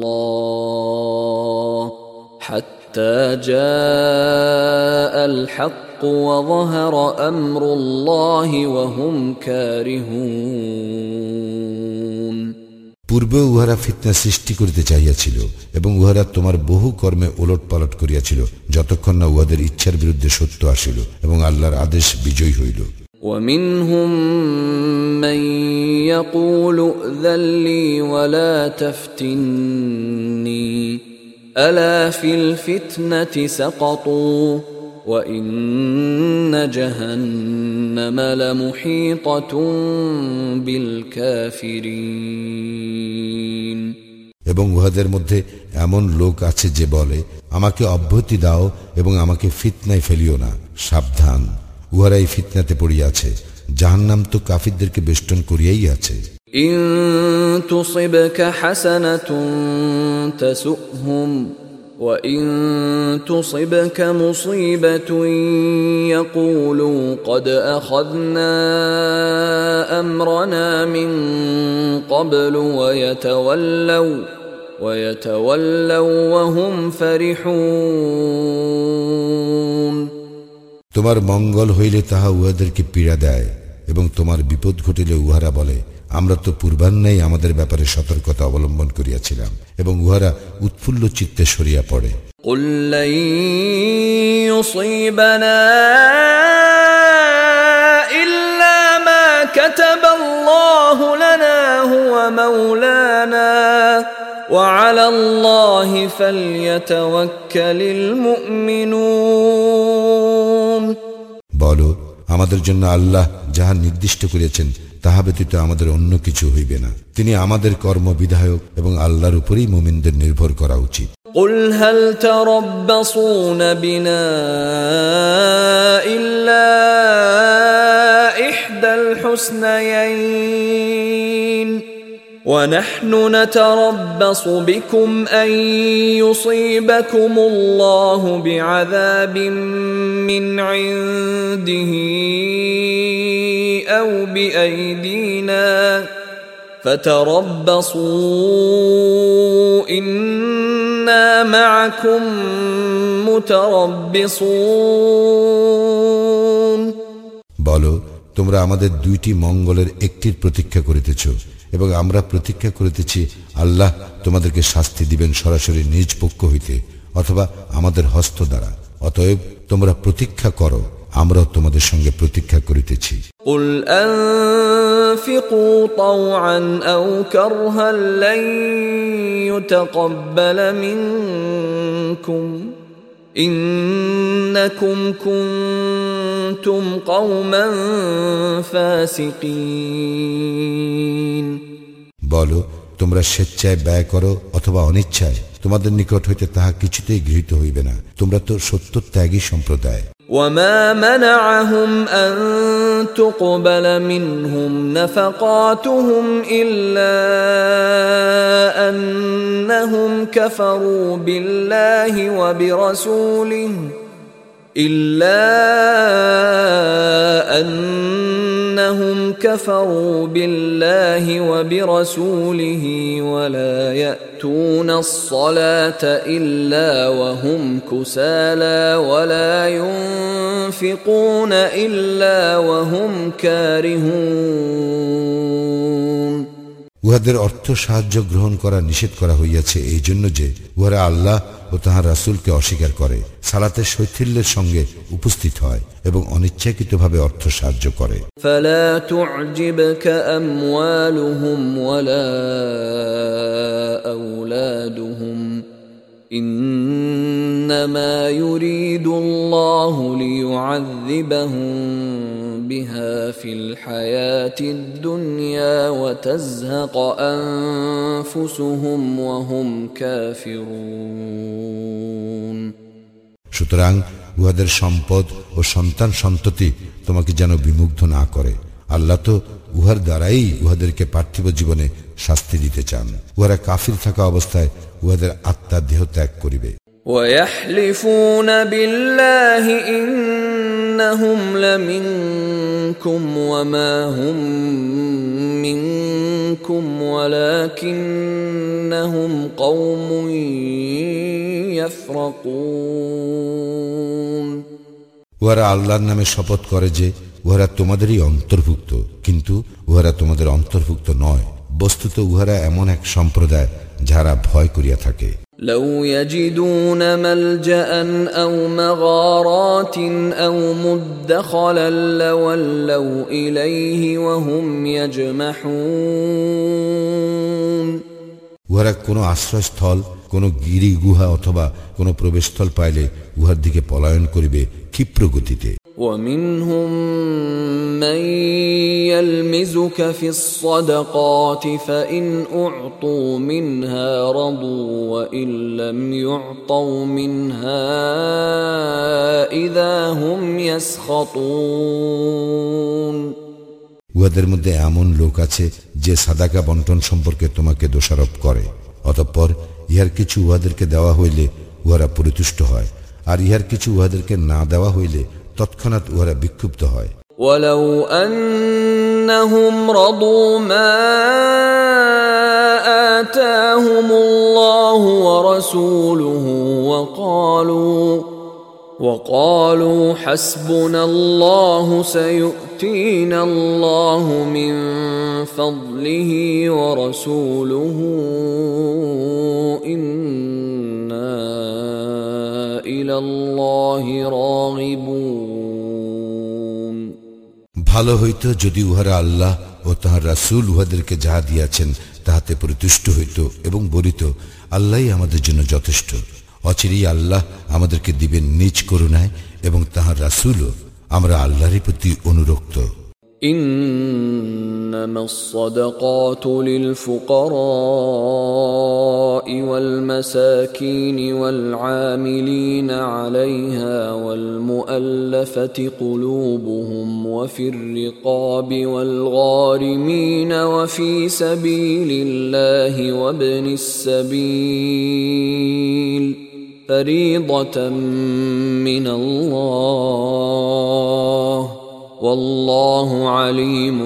الله حتى جاء الحق وظهر أمر الله وهم كارهون পূর্বে উহারা ফিতনা সৃষ্টি করিতে চাহিয়াছিল এবং উহারা তোমার বহু কর্মে ওলট পালট করিয়াছিল যতক্ষণ না উহাদের ইচ্ছার বিরুদ্ধে সত্য আসিল এবং আল্লাহর আদেশ বিজয়ী হইল। ومنهم من يقول ائذن لي ولا تفتني ألا في الفتنة سقطوا وإن جهنم لمحيطة بالكافرين এবং উহাদের মধ্যে এমন লোক আছে যে বলে, আমাকে অব্যাহতি দাও এবং আমাকে ফিতনায় ফেলিও না। সাবধান, উহারাই ফিতনাতে পড়িয়াছে, জাহান্নাম তো কাফিরদেরকে বেষ্টন করিয়াই আছে। ইন তুসিবকা হাসানাতুন তাসুহম ওয়া ইন তুসিবকা মুসিবাতুন ইয়াকুলু ক্বাদ আখাযনা আমরানা মিন ক্বাবলু ওয়া ইয়াতাওয়াল্লাউ ওয়া ইয়াতাওয়াল্লাউ ওয়া হুম ফারিহুন। তোমার মঙ্গল হইলে তাহা উহাদেরকে পীড়া দেয় এবং তোমার বিপদ ঘটিলে উহারা বলে, আমরা তো পূর্বান্নেই আমাদের ব্যাপারে সতর্কতা অবলম্বন করিয়াছিলাম, এবং উহারা উৎফুল্ল চিত্তে সরিয়া পড়ে। কুল লাই ইউসিবানা ইল্লা মা কাতাবাল্লাহু লানা হুয়া মাওলানা ওয়া আলাল্লাহি ফালইয়াতাওয়াক্কালিল মুমিনুন। বলো, আমাদের জন্য আল্লাহ যাহা নির্দিষ্ট করিয়াছেন তাহা ব্যতীত আমাদের অন্য কিছু হইবে না। তিনি আমাদের কর্ম বিধায়ক এবং আল্লাহর উপরেই মুমিনদের নির্ভর করা উচিত। قل هل تربصون بنا إلا إحدى الحسنيين ونحن نتربص بكم أن يصيبكم الله بعذاب من عنده أو بأيدينا فتربصوا إنا معكم متربصون। বলো, তোমরা আমাদের দুইটি মঙ্গলের একটির প্রতীক্ষা করিতেছ এবং আমরা প্রতীক্ষা করিতেছি আল্লাহ তোমাদেরকে শাস্তি দিবেন সরাসরি নিজ পক্ষ হইতে অথবা আমাদের হস্ত দ্বারা। অতএব তোমরা প্রতীক্ষা করো, আমরাও তোমাদের সঙ্গে প্রতীক্ষা করিতেছি। قل أنفقوا طوعا أو كرها لن يتقبل منكم إنكم كنتم قوما فاسقين। বলো, তোমরা স্বেচ্ছায় ব্যয় করো অথবা অনিচ্ছায়, তোমাদের নিকট হইতে তাহা কিছুতেই গৃহীত হইবে না। তোমরা তো সত্যত্যাগী সম্প্রদায়। وما منعهم أن تقبل منهم نفقاتهم إلا أنهم كفروا بالله وبرسوله إلا أنهم كفروا بالله وبرسوله ولا يأتون الصلاة إلا وهم كسالى ولا ينفقون إلا وهم كارهون। উহাদের অর্থ সাহায্য গ্রহণ করা নিষেধ করা হইয়াছে এই জন্য যে উহারা আল্লাহ ও তাহার রাসূলকে অস্বীকার করে, সালাতের শৈথিল্যের সঙ্গে উপস্থিত হয় এবং অনিচ্ছাকৃতভাবে অর্থ সাহায্য করে। ফালা তু'জিবকা আমওয়ালুহুম ওয়ালা আওলাদুহুম ইন্নামা ইউরিদুল্লাহু লিয়ু'আযযিবাহুম বিহা ফিল হায়াতিদ দুনিয়া ওয়া তাযহাকা আনফুসুহুম ওয়া হুম কাফিরুন। সুতরাং উহাদের সম্পদ ও সন্তান সন্ততি তোমাকে যেন বিমুগ্ধ না করে। আল্লাহ তো উহার দ্বারাই উহাদেরকে পার্থিব জীবনে শাস্তি দিতে চান। উহারা কাফির থাকা অবস্থায় উহাদের আত্মা দেহ ত্যাগ করিবে। وَيَحْلِفُونَ بِاللَّهِ إِنَّهُمْ لَمِنكُمْ وَمَا هُمْ مِنكُمْ وَلَكِنَّهُمْ ولكنهم قوم يفرقون উহারা আল্লাহর নামে শপথ করে যে উহারা তোমাদেরই অন্তর্ভুক্ত, কিন্তু উহারা তোমাদের অন্তর্ভুক্ত নয়। বস্তুত উহারা এমন এক সম্প্রদায় যারা ভয় করিয়া থাকে। لو يجدون ملجأ أو مغارات أو مدخلا لولوا إليه وهم يجمحون উহারা কোনো আশ্রয়স্থল, কোনো গিরি গুহা অথবা কোনো প্রবেশস্থল পাইলে উহার দিকে পলায়ন করিবে ক্ষিপ্র গতিতে। ومنهم من يلمزك في الصدقات فإن أعطوا منها رضوا وإن لم يعطوا منها إذا هم يسخطون উহাদের মধ্যে এমন লোক আছে যে সাদাকা বন্টন সম্পর্কে তোমাকে দোষারোপ করে, অতঃপর ইহার কিছু উহাদেরকে দেওয়া হইলে উহারা পরিতুষ্ট হয়, আর ইহার কিছু উহাদেরকে না দেওয়া হইলে তৎক্ষণাৎ উহারা বিক্ষুব্ধ হয়। ولو أنهم رضوا ما آتاهم الله ورسوله وقالوا وقالوا حسبنا الله سيؤتينا الله من فضله ورسوله إنا إلى الله راغبون ভালো হইত যদি উহারা আল্লাহ ও তাহার রাসূল উহাদেরকে যাহা দিয়াছেন তাহাতে পরিতুষ্ট হইত এবং বলিত, আল্লাহই আমাদের জন্য যথেষ্ট। অচিরেই আল্লাহ আমাদেরকে দিবেন নিজ করুণায় এবং তাহার রাসূলও, আমরা আল্লাহরই প্রতি অনুরক্ত। إنما الصدقات للفقراء والمساكين والعاملين عليها والمؤلفة قلوبهم وفي الرقاب والغارمين وفي سبيل الله وابن السبيل فريضة من الله والله عليم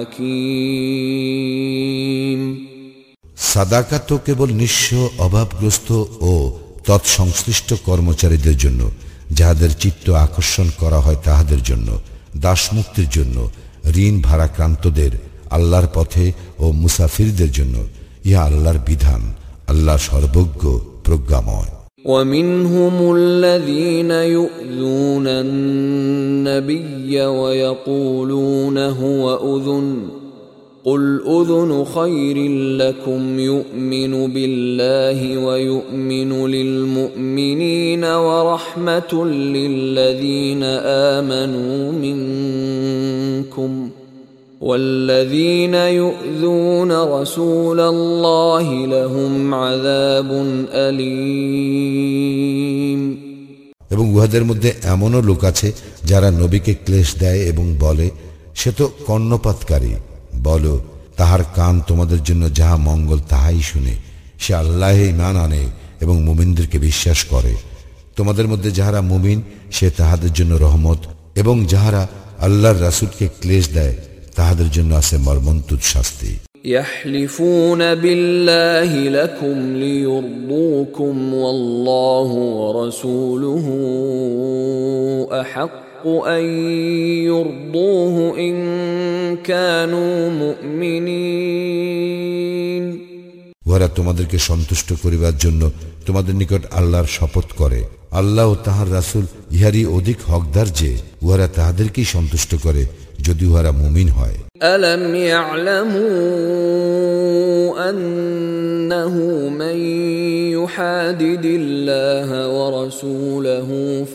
حكيم সাদাকা তো কেবল নিঃস্ব, অভাবগ্রস্ত ও তৎসংশ্লিষ্ট কর্মচারীদের জন্য, যাহাদের চিত্ত আকর্ষণ করা হয় তাহাদের জন্য, দাসমুক্তির জন্য, ঋণ ভারাক্রান্তদের, আল্লাহর পথে ও মুসাফিরদের জন্য। ইহা আল্লাহর বিধান, আল্লাহ সর্বজ্ঞ প্রজ্ঞাময়। ومنهم الذين يؤذون النبي ويقولون هو أذن قل أذن خير لكم يؤمن بالله ويؤمن للمؤمنين ورحمة للذين آمنوا منكم والذين يؤذون رسول الله لهم عذاب أليم এবং উহাদের মধ্যে এমনও লোক আছে যারা নবীকে ক্লেশ দেয় এবং বলে, সে তো কর্ণপাতকারী। বলো, তাহার কান তোমাদের জন্য যাহা মঙ্গল তাহাই শুনে। সে আল্লাহে ঈমান আনে এবং মুমিনদেরকে বিশ্বাস করে। তোমাদের মধ্যে যাহারা মুমিন, সে তাহাদের জন্য রহমত, এবং যাহারা আল্লাহর রাসূলকে ক্লেশ দেয় তাহাদের জন্য আছে মর্মন্তুদ শাস্তি। يحلفون بالله لكم ليرضوكم والله ورسوله أحق أن يرضوه إن كانوا مؤمنين উহারা তোমাদেরকে সন্তুষ্ট করিবার জন্য তোমাদের নিকট আল্লাহর শপথ করে। আল্লাহ ও তাহার রাসূল ইহারই অধিক হকদার যে উহারা তাহাদেরকেই সন্তুষ্ট করে, যদি উহারা মুমিন হয়। ألم يعلموا أنه من يحادد الله ورسوله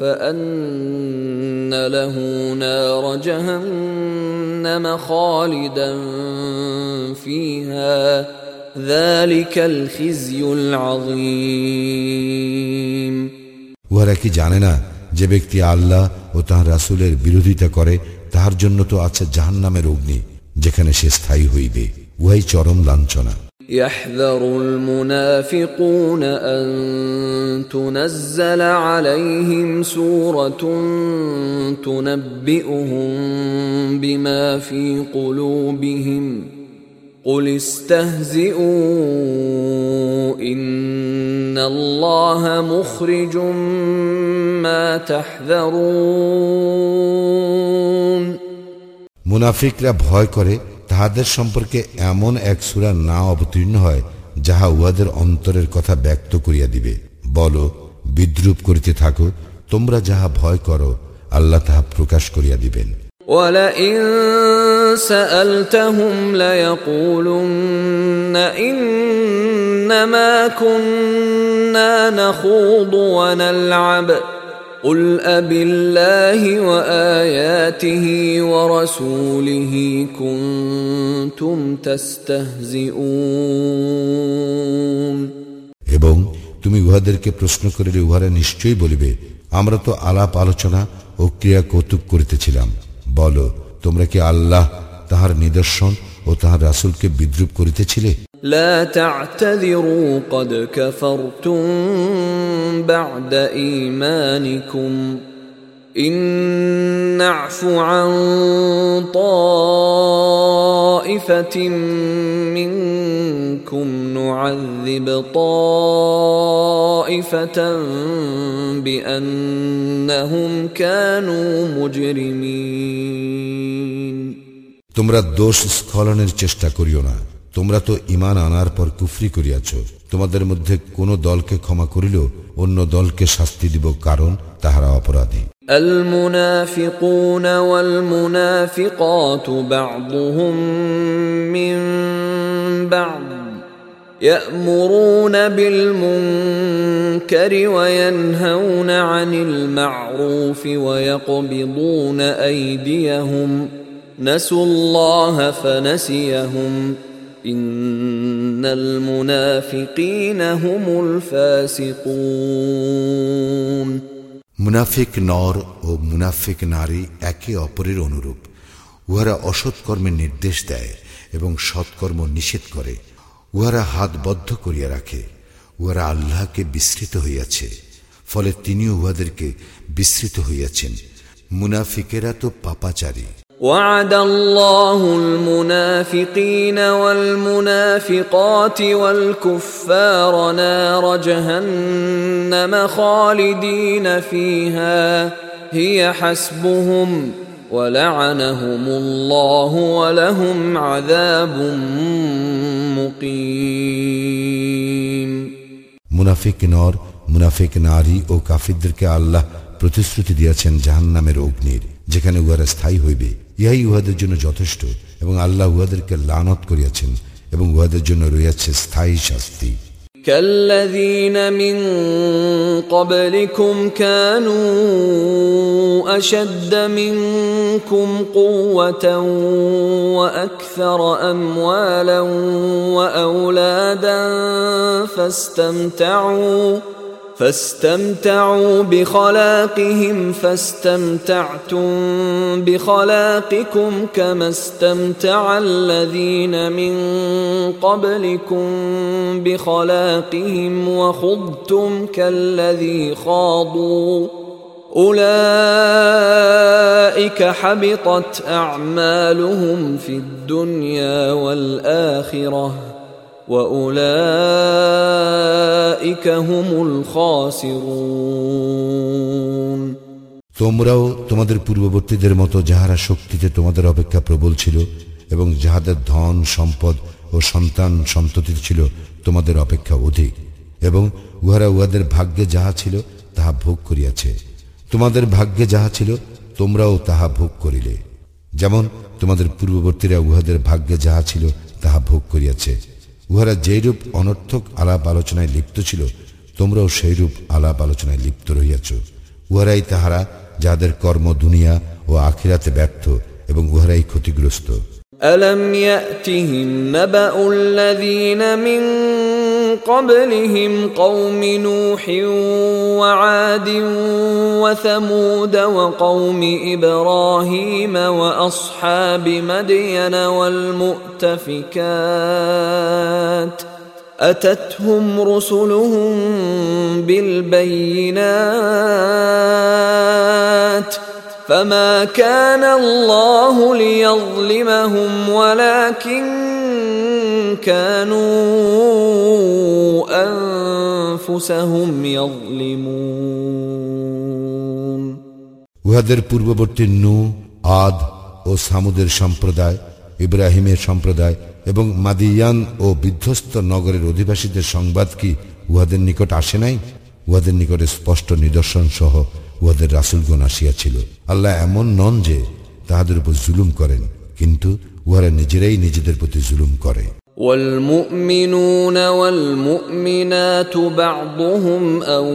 فأن له نار جهنم خالدا فيها ذلك الخزي العظيم উহারা কি জানে না যে ব্যক্তি আল্লাহ ও তাহার রাসূলের বিরোধিতা করে তাহার জন্য তো আছে জাহান্নামের অগ্নি, যেখানে সে স্থায়ী হইবে। উহাই চরম লাঞ্ছনা। يحذر المنافقون أن تنزل عليهم سورة تنبئهم بما في قلوبهم قل استهزئوا إن الله مخرج ما تحذرون মুনাফিকরা ভয় করে তাহাদের সম্পর্কে এমন এক সূরা না অবতীর্ণ হয় যাহা উহাদের অন্তরের কথা ব্যক্ত করিয়া দিবে। বলো, বিদ্রূপ করিতে থাকো, তোমরা যাহা ভয় করো আল্লাহ তাহা প্রকাশ করিয়া দিবেন। وَلَئِن سَأَلْتَهُمْ لَيَقُولُنَّ إِنَّمَا كُنَّا نَخُوضُ وَنَلْعَبُ قُلْ أَبِاللَّهِ وَآيَاتِهِ وَرَسُولِهِ كُنتُمْ تَسْتَهْزِئُونَ এবং তুমি উহাদেরকে প্রশ্ন করিলে উহারা নিশ্চয়ই বলিবে, আমরা তো আলাপ আলোচনা ও ক্রিয়া কৌতুক করিতেছিলাম। বলো, তোমরা কি আল্লাহ, তাহার নিদর্শন ও তাহার রাসূলকে বিদ্রূপ করিতেছিলে? لا تعتذروا قد كفرتم بعد إيمانكم إن نعف عن طائفة منكم نعذب طائفة بأنهم كانوا مجرمين তোমরা দোষ স্খলনের চেষ্টা করিও না। তোমরা তো ঈমান আনার পর কুফরি করিয়াছ। তোমাদের মধ্যে কোন দলকে ক্ষমা করিল অন্য দলকে শাস্তি দিব, কারণ তাহারা অপরাধী। المنافقون والمنافقات بعضهم من بعض يأمرون بالمنكر وينهون عن المعروف ويقبضون أيديهم نسوا الله فنسيهم إن المنافقين هم الفاسقون মুনাফিক নর ও মুনাফিক নারী একে অপরের অনুরূপ। উহারা অসৎ কর্মের নির্দেশ দেয় এবং সৎকর্ম নিষেধ করে। উহারা হাত বদ্ধ করিয়া রাখে। উহারা আল্লাহকে বিস্মৃত হইয়াছে, ফলে তিনিও উহাদেরকে বিস্মৃত হইয়াছেন। মুনাফিকেরা তো পাপাচারী। وعد الله المنافقين والمنافقات والكفار نار جهنم خالدين فيها هي حسبهم ولعنهم الله ولهم عذاب مقيم মুনাফিক নর, মুনাফিক নারী ও কাফিরদেরকে আল্লাহ প্রতিশ্রুতি দিয়েছেন জাহান্নামের অগ্নির, যেখানে উহারা স্থায়ী হইবে। ইহাই উহাদের জন্য যথেষ্ট, এবং আল্লাহ উহাদেরকে লানত করিয়াছেন এবং উহাদের জন্য রয়েছে স্থায়ী শাস্তি। كالذين من قبلكم كانوا أشد منكم قوة وأكثر أموالا وأولادا فاستمتعوا فاستمتعوا بخلاقهم فاستمتعتم بخلاقكم كما استمتع الذين من قبلكم بخلاقهم وخضتم كالذي خاضوا أولئك حبطت أعمالهم في الدنيا والآخرة وَأُولَئِكَ هُمُ الْخَاسِرُونَ তোমরাও তোমাদের পূর্ববর্তীদের মতো যাহারা শক্তিতে তোমাদের অপেক্ষা প্রবল ছিল এবং যাহাদের ধন সম্পদ ও সন্তান সন্ততি ছিল তোমাদের অপেক্ষা অধিক, এবং উহারা উহাদের ভাগ্যে যাহা ছিল তাহা ভোগ করিয়াছে। তোমাদের ভাগ্যে যাহা ছিল তোমরাও তাহা ভোগ করিলে, যেমন তোমাদের পূর্ববর্তীরা উহাদের ভাগ্যে যাহা ছিল তাহা ভোগ করিয়াছে। উহারা যেইরূপ অনর্থক আলাপ আলোচনায় লিপ্ত ছিল, তোমরাও সেইরূপ আলাপ আলোচনায় লিপ্ত রহিয়াছ। উহারাই তাহারা যাদের কর্ম দুনিয়া ও আখিরাতে ব্যর্থ, এবং উহারাই ক্ষতিগ্রস্ত। ألم يأتهم نبأ الذين من قبلهم قوم نوح وعاد وثمود وقوم إبراهيم وأصحاب مدين والمؤتفكات أتتهم رسلهم بالبينات فما كان الله ليظلمهم ولكن كانوا أنفسهم يظلمون উহাদের পূর্ববর্তী নূহ, আদ ও সামুদের সম্প্রদায়, ইব্রাহিমের সম্প্রদায় এবং মাদিয়ান ও বিধ্বস্ত নগরের অধিবাসীদের সংবাদ কি উহাদের নিকট আসে নাই? উহাদের নিকটে স্পষ্ট নিদর্শন সহ উহাদের রাসূলগণ আসিয়াছিল। আল্লাহ এমন নন যে তাহাদের উপর জুলুম করেন, কিন্তু উহারা নিজেরাই নিজেদের প্রতি জুলুম করে। والمؤمنون والمؤمنات بعضهم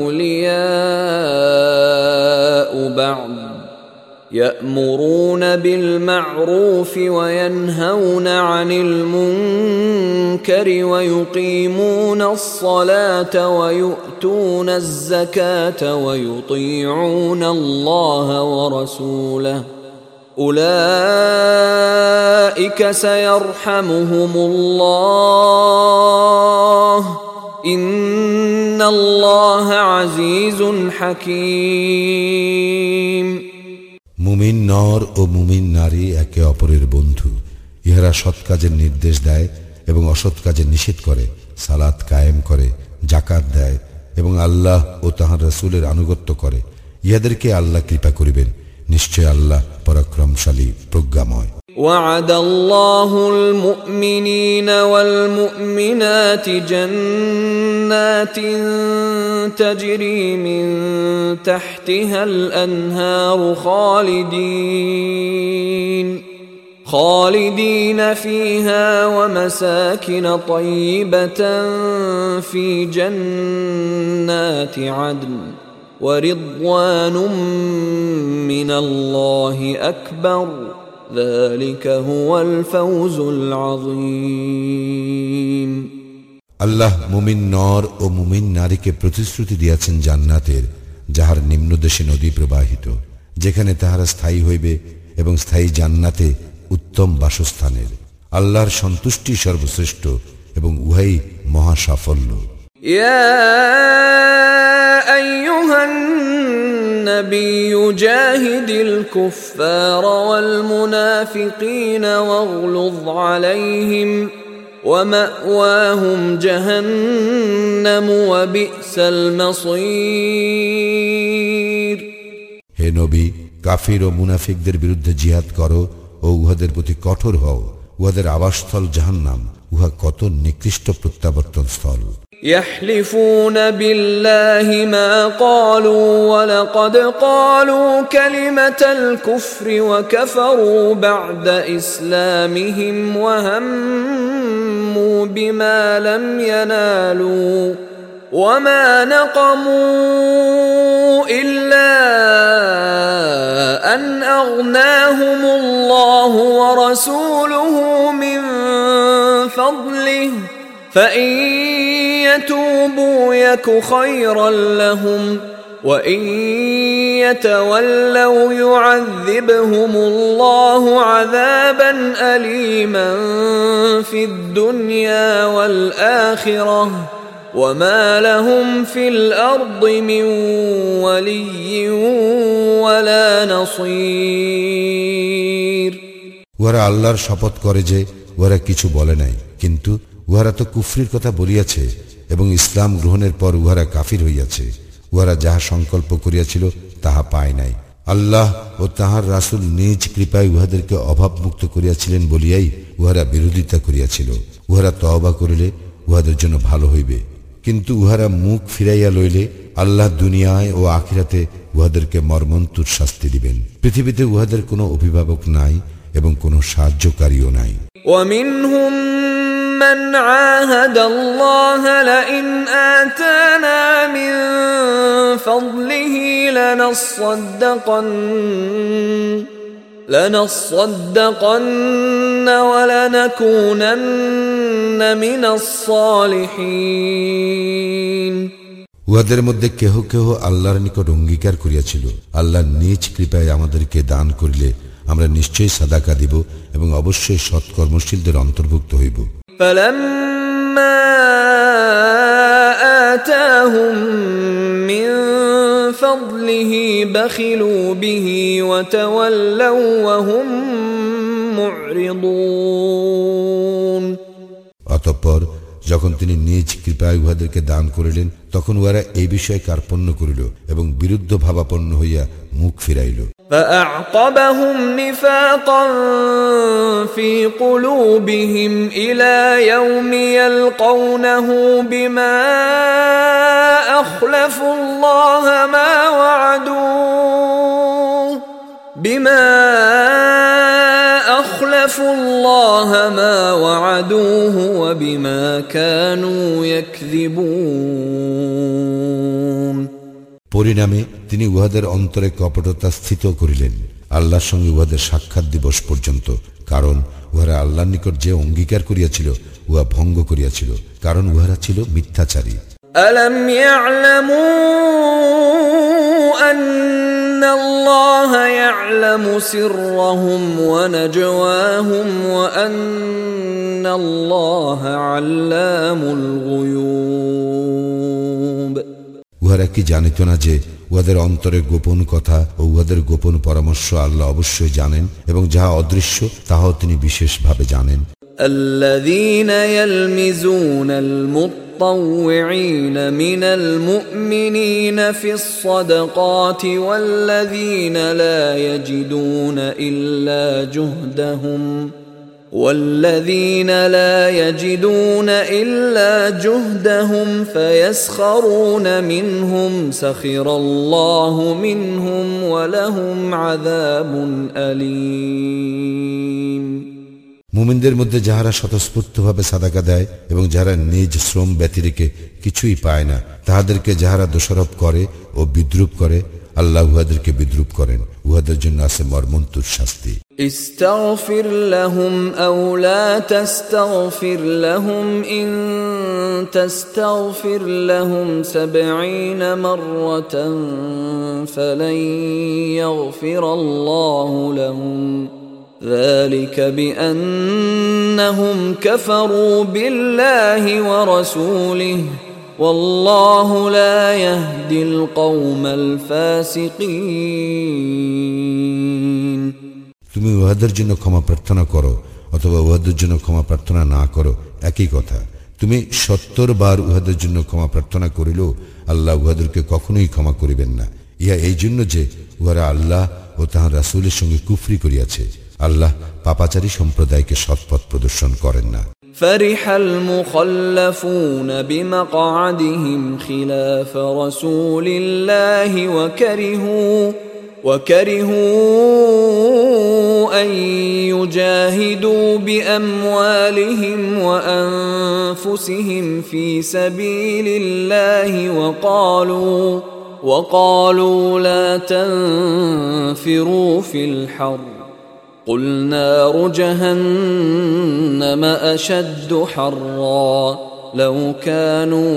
أولياء بعض يأمرون بالمعروف وينهون عن المنكر ويقيمون الصلاة ويؤتون الزكاة ويطيعون الله ورسوله أولئك سيرحمهم الله إن الله عزيز حكيم মুমিন নর ও মুমিন নারী একে অপরের বন্ধু। ইহারা সৎ কাজের নির্দেশ দেয় এবং অসৎ কাজের নিষেধ করে, সালাত কায়েম করে, যাকাত দেয় এবং আল্লাহ ও তাঁহার রাসূলের আনুগত্য করে। ইহাদেরকে আল্লাহ কৃপা করিবেন, নিশ্চয় আল্লাহ পরাক্রমশালী, প্রজ্ঞাময়। وعد الله المؤمنين والمؤمنات جنات تجري من تحتها الأنهار خالدين خالدين فيها ومساكن طيبة في جنات عدن ورضوان من الله أكبر ذلك هو الفوز العظيم আল্লাহ মুমিন নর ও মুমিন নারীকে প্রতিশ্রুতি দিয়াছেন জান্নাতের, যাহার নিম্নদেশে নদী প্রবাহিত, যেখানে তাহারা স্থায়ী হইবে এবং স্থায়ী জান্নাতে উত্তম বাসস্থানের। আল্লাহর সন্তুষ্টি সর্বশ্রেষ্ঠ এবং উহাই মহা সাফল্য। ইয়া আইয়ুহান النبي جاهد الكفار والمنافقين واغلظ عليهم ومأواهم جهنم وبئس المصير হে নবী, কাফির ও মুনাফিকদের বিরুদ্ধে জিহাদ করো ও উহাদের প্রতি কঠোর হও। উহাদের আবাসস্থল জাহান্নাম, উহা কত নিকৃষ্ট প্রত্যাবর্তন স্থল। يحلفون بالله ما قالوا ولقد قالوا كلمة الكفر وكفروا بعد إسلامهم وهموا بما لم ينالوا وما نقموا إلا أن أغناهم الله ورسوله من فضله فإن يتوبوا يك خيرا لهم وإن يتولوا يعذبهم الله عذابا أليما في الدنيا والآخرة وما لهم في الأرض من ولي ولا نصير ওরা আল্লাহর শপথ করে যে ওরা কিছু বলে নাই, কিন্তু উহারা তো কুফরির কথা বলিয়াছে এবং ইসলাম গ্রহণের পর উহারা কাফির হইয়াছে। উহারা যাহা সংকল্প করিয়াছিল তাহা পায় নাই। আল্লাহ ও তাহার রাসূল নিজ কৃপায় উহাদেরকে অভাবমুক্ত করিয়াছিলেন বলিয়াই উহারা বিরোধিতা করিয়াছিল। উহারা তওবা করিলে উহাদের জন্য ভালো হইবে, কিন্তু উহারা মুখ ফিরাইয়া লইলে আল্লাহ দুনিয়ায় ও আখিরাতে উহাদেরকে মর্মন্তুর শাস্তি দিবেন। পৃথিবীতে উহাদের কোনো অভিভাবক নাই এবং কোনো সাহায্যকারীও নাই। ومنهم من عاهد الله لئن آتانا من فضله لنصدقن لنصدقن ولنكونن من الصالحين উহাদের মধ্যে কেহ কেহ আল্লাহর নিকট অঙ্গীকার করিয়াছিল, আল্লাহ নিজ কৃপায় আমাদেরকে দান করিলে আমরা নিশ্চয়ই সাদাকা দিব এবং অবশ্যই সৎকর্মশীলদের অন্তর্ভুক্ত হইব। فلما آتاهم من فضله بخلوا به وتولوا وهم معرضون অতঃপর যখন তিনি নিজ কৃপায় উহাদেরকে দান করিলেন তখন উহারা এই বিষয়ে কার্পণ্য করিল এবং বিরুদ্ধ ভাবাপন্ন হইয়া মুখ ফিরাইল। فأعقبهم نفاقا في قلوبهم إلى يوم يلقونه بما أخلفوا الله ما وعدوه بما أخلفوا الله ما وعدوه وبما كانوا يكذبون। পরিণামে তিনি উহাদের অন্তরে কপটতা স্থিত করিলেন আল্লাহর সঙ্গে উহাদের সাক্ষাৎ দিবস পর্যন্ত, কারণ উহারা আল্লাহর নিকট যে অঙ্গীকার করিয়াছিল উহা ভঙ্গ করিয়াছিল, কারণ উহারা ছিল মিথ্যাচারী। আলাম ইয়ালামু আন্নাল্লাহা ইয়ালামু সিররাহুম ওয়া নাজওয়াহুম ওয়া আন্নাল্লাহা আল্লামুল গুয়ুব। উহারা কি জানিত না যে উহাদের অন্তরে গোপন কথা ও উহাদের গোপন পরামর্শ আল্লাহ অবশ্যই জানেন এবং যাহা অদৃশ্য তাহাও তিনি বিশেষভাবে জানেন। الذين يلمزون المطوعين من المؤمنين في الصدقات والذين لا يجدون إلا جهدهم والذين لا يجدون إلا جهدهم فيسخرون منهم سخر الله منهم ولهم عذاب أليم। মুমিনদের মধ্যে যাহারা স্বতঃস্ফূর্তভাবে সাদাকা দেয় এবং যাহারা নিজ শ্রম ব্যতিরেকে কিছুই পায় না, তাহাদেরকে যাহারা দোষারোপ করে ও বিদ্রুপ করে, আল্লাহ উহাদেরকে বিদ্রুপ করেন। উহাদের জন্য আছে মর্মন্তুদ শাস্তি। استغفر لهم أو لا تستغفر لهم إن تستغفر لهم سبعين مرة فلن يغفر الله لهم ذلك بأنهم كفروا بالله ورسوله والله لا يهدي القوم الفاسقين। তুমি উহাদের জন্য ক্ষমা প্রার্থনা করো অথবা উহাদের জন্য ক্ষমা প্রার্থনা না করো, একই কথা। তুমি সত্তর বার উহাদের জন্য ক্ষমা প্রার্থনা করিলেও আল্লাহ উহাদেরকে কখনোই ক্ষমা করিবেন না। ইহা এই জন্য যে উহারা আল্লাহ ও তাহার রাসূলের সঙ্গে কুফরি করিয়াছে। আল্লাহ পাপাচারী সম্প্রদায়কে সৎপথ প্রদর্শন করেন না। فرح المخلفون بمقعدهم خلاف رسول الله وكرهوا وكرهوا أن يجاهدوا بأموالهم وأنفسهم في سبيل الله وقالوا وقالوا لا تنفروا في الحر قل نار جهنم أشد حرا لو كانوا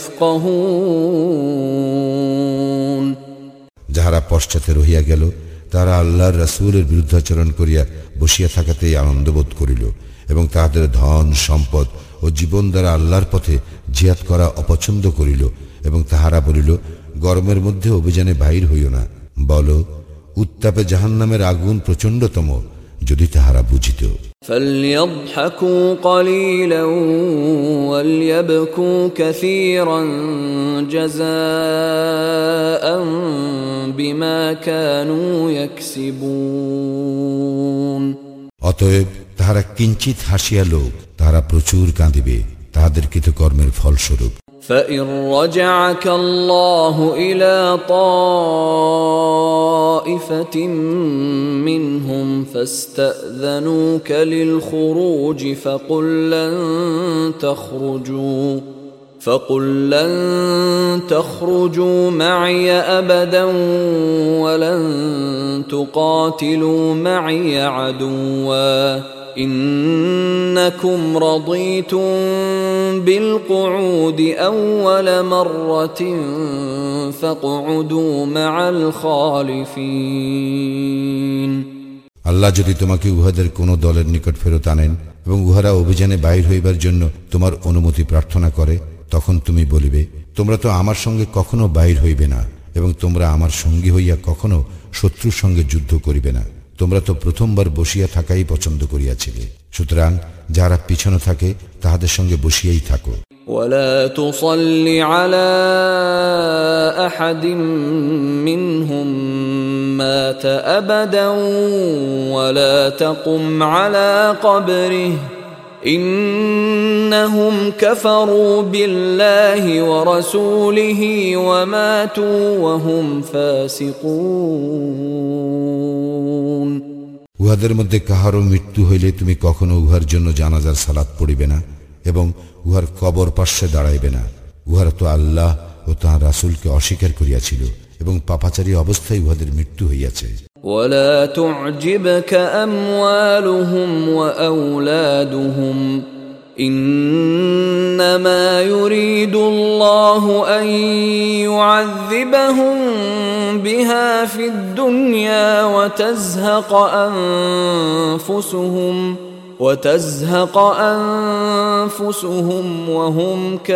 يفقهون। যাহারা পশ্চাতে রহিয়া গেল তারা আল্লাহর রাসূলের বিরুদ্ধাচরণ করিয়া বসিয়া থাকাতেই আনন্দবোধ করিল এবং তাহাদের ধন সম্পদ ও জীবন দ্বারা আল্লাহর পথে জিহাদ করা অপছন্দ করিল এবং তাহারা বলিল, গরমের মধ্যে অভিযানে বাহির হইও না। বল, উত্তাপে জাহান্নামের আগুন প্রচণ্ডতম, যদি তাহারা বুঝিত। فليضحكوا قليلا وليبكوا كثيرا جزاء بما كانوا يكسبون। অতএব তাহারা কিঞ্চিত হাসিয়া লোক, তাহারা প্রচুর কাঁদিবে তাহাদের কৃতকর্মের ফলস্বরূপ। فإن رجعك الله إلى طائفة منهم فاستأذنوك للخروج فقل لن تخرجوا فقل لن تخرجوا معي أبدا ولن تقاتلوا معي عدوا إنكم رضيتم بالقعود أول مرة فاقعدوا مع الخالفين। আল্লাহ যদি তোমাকে উহাদের কোন দলের নিকট ফেরত আনেন এবং উহারা অভিযানে বাহির হইবার জন্য তোমার অনুমতি প্রার্থনা করে, তখন তুমি বলিবে, তোমরা তো আমার সঙ্গে কখনো বাহির হইবে না এবং তোমরা আমার সঙ্গী হইয়া কখনো শত্রুর সঙ্গে যুদ্ধ করিবে না। তোমরা তো প্রথমবার বসিয়া থাকাই পছন্দ করিয়াছিলে, সুতরাং যারা পিছনে থাকে তাহাদের সঙ্গে বসিয়াই থাকো। ولا تصل على أحد منهم مات أبدا ولا تقم على قبره إنهم كفروا بالله ورسوله وماتوا وهم فاسقون। উহাদের মধ্যে কাহারও মৃত্যু হইলে তুমি কখনো উহার জন্য জানাজার সালাত পড়িবে না এবং উহার কবর পার্শ্বে দাঁড়াইবে না। উহারা তো আল্লাহ ও তাঁর রাসূলকে অস্বীকার করিয়াছিল এবং পাপাচারী অবস্থায় উহাদের মৃত্যু হইয়াছে। ولا تعجبك أموالهم وأولادهم إنما يريد الله أن يعذبهم بها في الدنيا وتزهق أنفسهم وتزهق أنفسهم وهم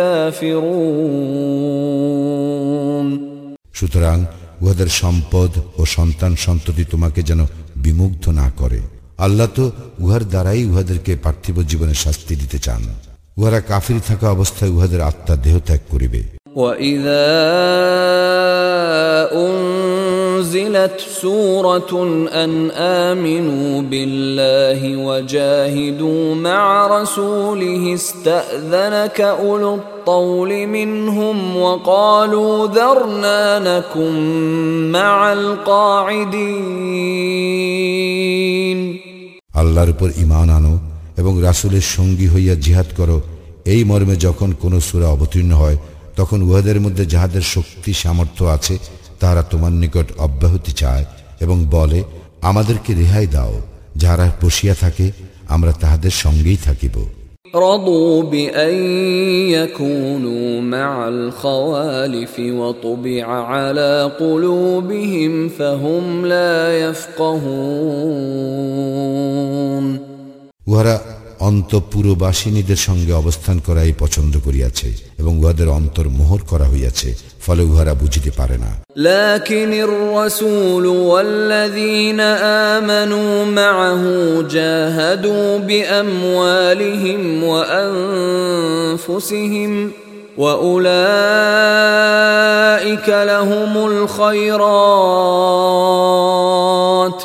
كافرون। সুতরাং উহাদের সম্পদ ও সন্তান সন্ততি তোমাকে যেন বিমুগ্ধ না করে। আল্লাহ তো উহার দ্বারাই উহাদেরকে পার্থিব জীবনে শাস্তি দিতে চান। উহারা কাফির থাকা অবস্থায় উহাদের আত্মা দেহ ত্যাগ করিবে। وَإِذَا أُنزِلَتْ سُورَةٌ أَنْ آمِنُوا بِاللَّهِ وَجَاهِدُوا مَعَ رَسُولِهِ اسْتَأْذَنَكَ أُولُو الطَّوْلِ مِنْهُمْ وَقَالُوا ذَرْنَا نَكُنْ مَعَ الْقَاعِدِينَ। আল্লাহর উপর ঈমান আনো এবং রাসূলের সঙ্গী হইয়া জিহাদ করো, এই মর্মে যখন কোন সূরা অবতীর্ণ হয় তখন উহাদের মধ্যে যাহাদের শক্তি সামর্থ্য আছে তারা তোমার নিকট অব্যাহতি চায় এবং বলে, আমাদেরকে রেহাই দাও। যারা বসিয়া থাকে আমরা তাহাদের সঙ্গেই থাকিব। رضوا بأن يكونوا مع الخوالف وطبع على قلوبهم فهم لا يفقهون। উহারা অন্তঃপুরবাসিনীদের সঙ্গে অবস্থান করাই পছন্দ করিয়াছে এবং উহাদের অন্তর মোহর করা হইয়াছে, ফলে উহারা বুঝিতে পারে না। لكن الرسول والذين آمنوا معه جاهدوا بأموالهم وأنفسهم وأولئك لهم الخيرات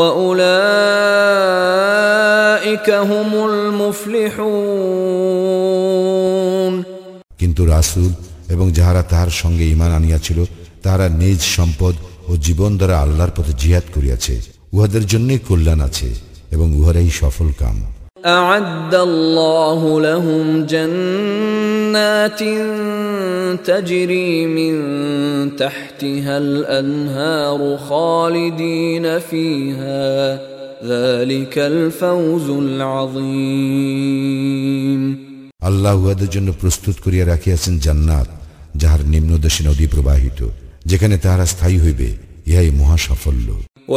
وأولئك هم المفلحون। কিন্তু রাসূল এবং যাহারা তাহার সঙ্গে ঈমান আনিয়াছিল তাহারা নিজ সম্পদ ও জীবন দ্বারা আল্লাহর পথে জিহাদ করিয়াছে, উহাদের জন্যই কল্যাণ আছে এবং উহারাই সফল কাম। أعد الله لهم جنات تجري من تحتها الأنهار خالدين فيها ذلك الفوز العظيم। আল্লাহ উহাদের জন্য প্রস্তুত করিয়া রাখিয়াছেন জান্নাত, যাহার নিম্নদেশে নদী প্রবাহিত, যেখানে তাহারা স্থায়ী হইবে, ইহাই মহা সাফল্য।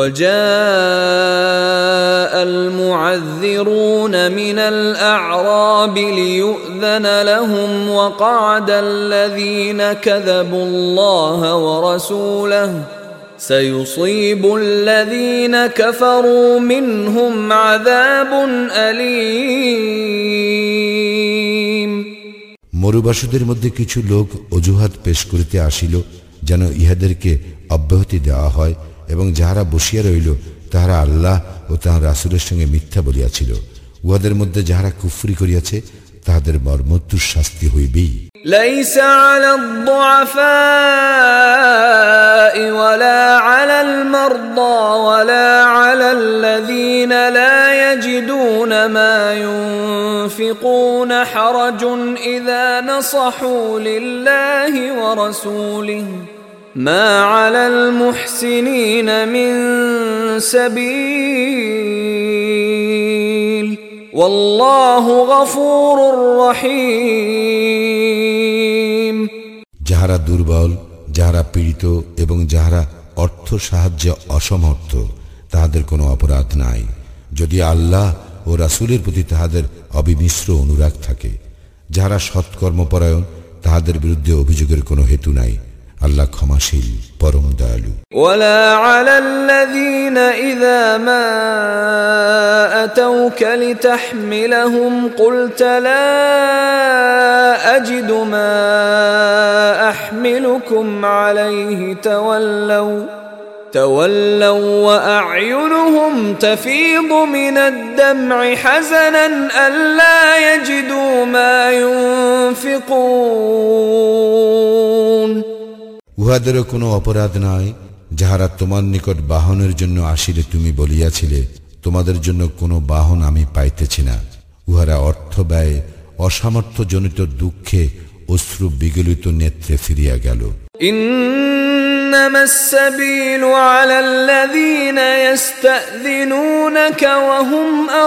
وجاء المعذرون من الأعراب ليؤذن لهم وقعد الذين كذبوا الله ورسوله سيصيب الذين كفروا منهم عذاب أليم। মরুবাসীদের মধ্যে কিছু লোক অজুহাত পেশ করিতে আসিল যেন ইহাদেরকে অব্যাহতি দেওয়া হয়, এবং যাহারা বসিয়া রইল তাহারা আল্লাহ ও তাঁর রাসূলের সঙ্গে মিথ্যা বলিয়াছিল। উহাদের মধ্যে যাহারা কুফরি করিয়াছে তাহাদের মর্মন্তুর শাস্তি হইবেই। ليس على الضعفاء ولا على المرضى ولا على الذين لا يجدون ما ينفقون حرج إذا نصحوا لله ورسوله ما على المحسنين من سبيل والله غفور رحيم। যাহারা দুর্বল, যাহারা পীড়িত এবং যাহারা অর্থ সাহায্যে অসমর্থ তাহাদের কোনো অপরাধ নাই, যদি আল্লাহ ও রাসূলের প্রতি তাহাদের অবিমিশ্র অনুরাগ থাকে। যাহারা সৎকর্মপরায়ণ তাহাদের বিরুদ্ধে অভিযোগের কোনো হেতু নাই। আল্লাহ ক্ষমাশীল পরম দয়ালু। ওয়ালা আলাল্লাযীনা ইযা মা আতাউকা লিতাহমিলাহুম কুলতা লা আজিদু মা আহমিলুকুম আলাইহি তাওয়াল্লাউ تولوا وأعينهم تفيض من الدمع حزنا ألا يجدوا ما ينفقون উহাদেরও কোনো অপরাধ নাই যাহারা তোমার নিকট বাহনের জন্য আসিলে তুমি বলিয়াছিলে তোমাদের জন্য কোনো বাহন আমি পাইতেছি না। উহারা অর্থ ব্যয় অসামর্থ্যজনিত দুঃখে অশ্রু বিগলিত নেত্রে ফিরিয়া গেল। إنما السبيل على الذين يستأذنونك وهم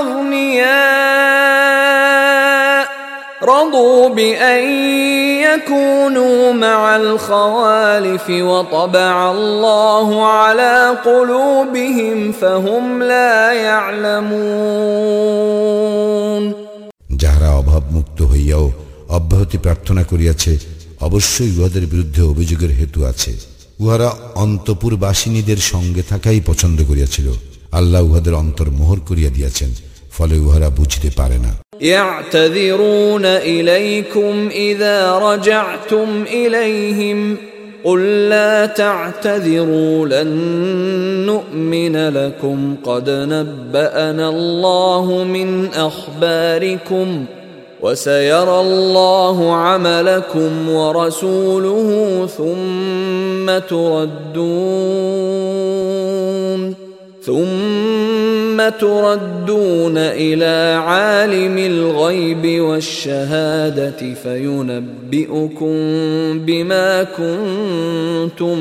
أغنياء رضوا بأن يكونوا مع الخوالف وطبع الله على قلوبهم فهم لا يعلمون যাহারা অভাবমুক্ত হইয়াও অব্যাহতি প্রার্থনা করিয়াছে অবশ্যই উহাদের বিরুদ্ধে অভিযোগের হেতু আছে। উহারা অন্তপুরবাসিনীদের সঙ্গে থাকাই পছন্দ করিয়াছিল, আল্লাহ উহাদের অন্তর মোহর করিয়া দিয়াছেন, ফলে উহারা বুঝতে পারে না। يعتذرون إليكم إذا رجعتم إليهم قل لا تعتذروا لن نؤمن لكم قد نبأنا الله من أخباركم وسيرى الله عملكم ورسوله ثم تردون ثم تردون إلى عالم الغيب والشهادة فينبئكم بما كنتم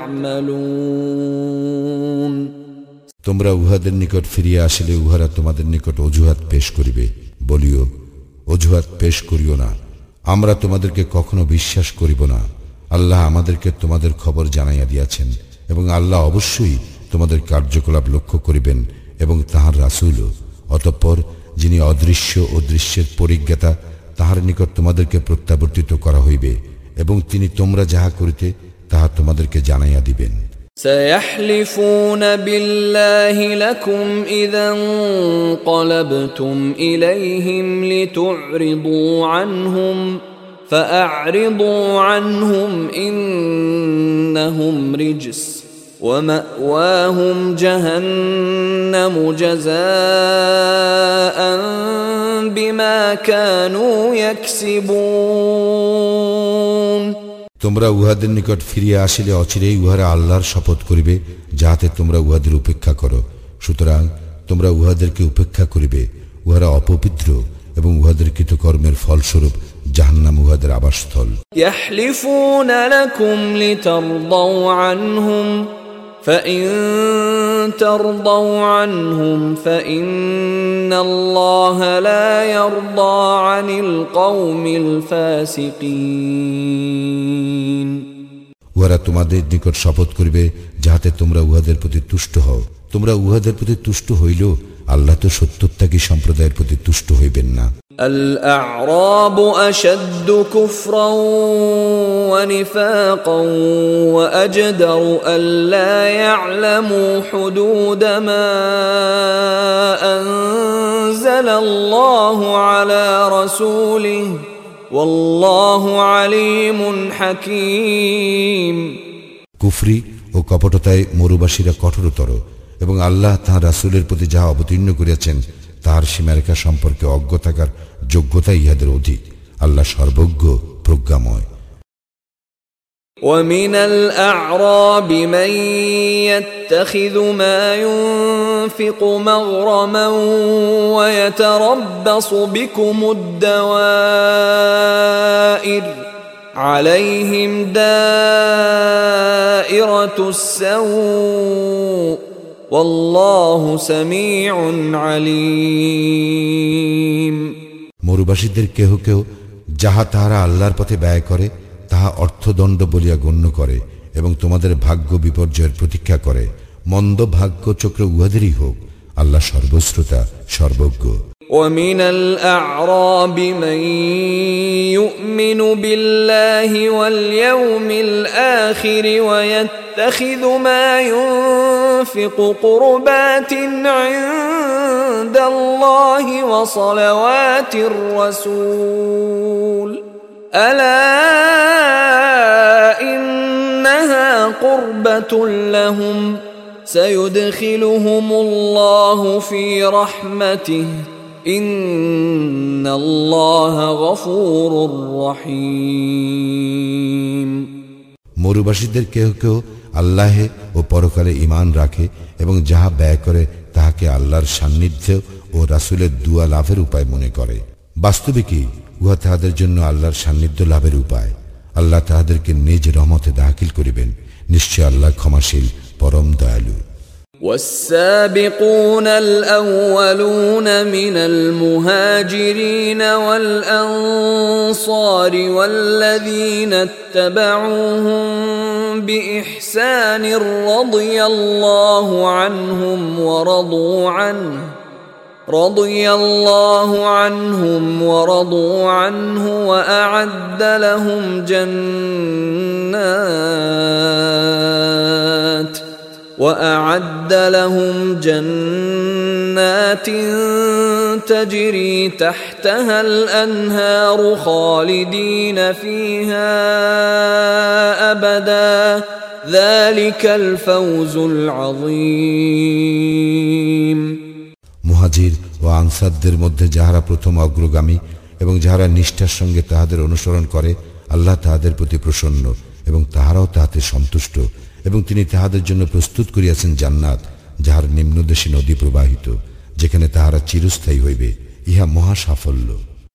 تعملون তোমরা উহাদের নিকট ফিরিয়া আসিলে উহারা তোমাদের নিকট অজুহাত পেশ করিবে, বলিও অজুহাত পেশ করিও না, আমরা তোমাদেরকে কখনো বিশ্বাস করিব না। আল্লাহ আমাদেরকে তোমাদের খবর জানাইয়া দিয়াছেন এবং আল্লাহ অবশ্যই তোমাদের কার্যকলাপ লক্ষ্য করিবেন এবং তাহার রাসূলও। অতঃপর যিনি অদৃশ্য ও দৃশ্যের পরিজ্ঞাতা তাহার নিকট তোমাদেরকে প্রত্যাবর্তিত করা হইবে এবং তিনি তোমরা যাহা করিতে তাহা তোমাদেরকে জানাইয়া দিবেন। سيحلفون بالله لكم إذا انقلبتم إليهم لتعرضوا عنهم فأعرضوا عنهم إنهم رجس ومأواهم جهنم جزاء بما كانوا يكسبون তোমরা উহাদের নিকট ফিরিয়া আসিলে অচিরেই উহারা আল্লাহর শপথ করিবে যাহাতে তোমরা উহাদের উপেক্ষা করো, সুতরাং তোমরা উহাদেরকে উপেক্ষা করিবে। উহারা অপবিত্র এবং উহাদের কৃতকর্মের ফলস্বরূপ জাহান্নাম উহাদের আবাসস্থল। يحلفون لكم لترضوا عنهم فإن ترضوا عنهم فإن الله لا يرضى عن القوم الفاسقين উহারা তোমাদের নিকট শপথ করিবে যাহাতে তোমরা উহাদের প্রতি তুষ্ট হও। তোমরা উহাদের প্রতি তুষ্ট হইলেও আল্লাহ তো সত্যত্যাগী সম্প্রদায়ের প্রতি তুষ্ট হইবেন না। الأعراب أشد كفرا ونفاقا وأجدر ألا يعلموا حدود ما أنزل الله على رسوله والله عليم حكيم কুফরি ও কপটতায় মরুবাসীরা কঠোরতর এবং আল্লাহ তাঁর রাসূলের প্রতি যাহা অবতীর্ণ করিয়াছেন তাহার সীমারেখা সম্পর্কে অজ্ঞ থাকার যোগ্যতা ইহাদের অধিক। আল্লাহ সর্বজ্ঞ প্রজ্ঞাময়। ومن الأعراب من يتخذ ما ينفق مغرما ويتربص بكم الدوائر عليهم دائرة السوء والله سميع عليم মরুবাসীদের কেহ কেহ যাহা তাহারা আল্লাহর পথে ব্যয় করে তাহা অর্থদণ্ড বলিয়া গণ্য করে এবং তোমাদের ভাগ্য বিপর্যয়ের প্রতীক্ষা করে। মন্দ ভাগ্য চক্র উহাদেরই হোক, আল্লাহ সর্বশ্রোতা সর্বজ্ঞ। ومن الأعراب من يؤمن بالله واليوم الآخر ويتخذ ما ينفق قربات عند الله وصلوات الرسول ألا إنها قربة لهم سيدخلهم الله في رحمته إن الله غفور رحيم। মরুবাসীদের কেউ কেউ আল্লাহে ও পরকালে ঈমান রাখে এবং যাহা ব্যয় করে তাহাকে আল্লাহর সান্নিধ্য ও রাসূলের দুয়া লাভের উপায় মনে করে। বাস্তবে কি উহা তাহাদের জন্য আল্লাহর সান্নিধ্য লাভের উপায়। আল্লাহ তাহাদেরকে নিজ রহমতে দাখিল করিবেন। নিশ্চয় আল্লাহ ক্ষমাশীল পরম দয়ালু। والسابقون الأولون من المهاجرين والأنصار والذين اتبعوهم بإحسان رضي الله عنهم ورضوا عنه رضي الله عنهم ورضوا عنه وأعد لهم جنات وأعد لهم جنات تجري تحتها الأنهار خالدين فيها أبدا ذلك الفوز العظيم। মুহাজির ও আনসারদের মধ্যে যাহারা প্রথম অগ্রগামী এবং যাহারা নিষ্ঠার সঙ্গে তাহাদের অনুসরণ করে, আল্লাহ তাহাদের প্রতি প্রসন্ন এবং তাহারাও তাহাতে সন্তুষ্ট এবং তিনি তাহাদের জন্য প্রস্তুত করিয়াছেন জান্নাত যাহার নিম্নদেশী নদী প্রবাহিত, যেখানে তাহারা চিরস্থায়ী হইবে। ইহা মহা সাফল্য।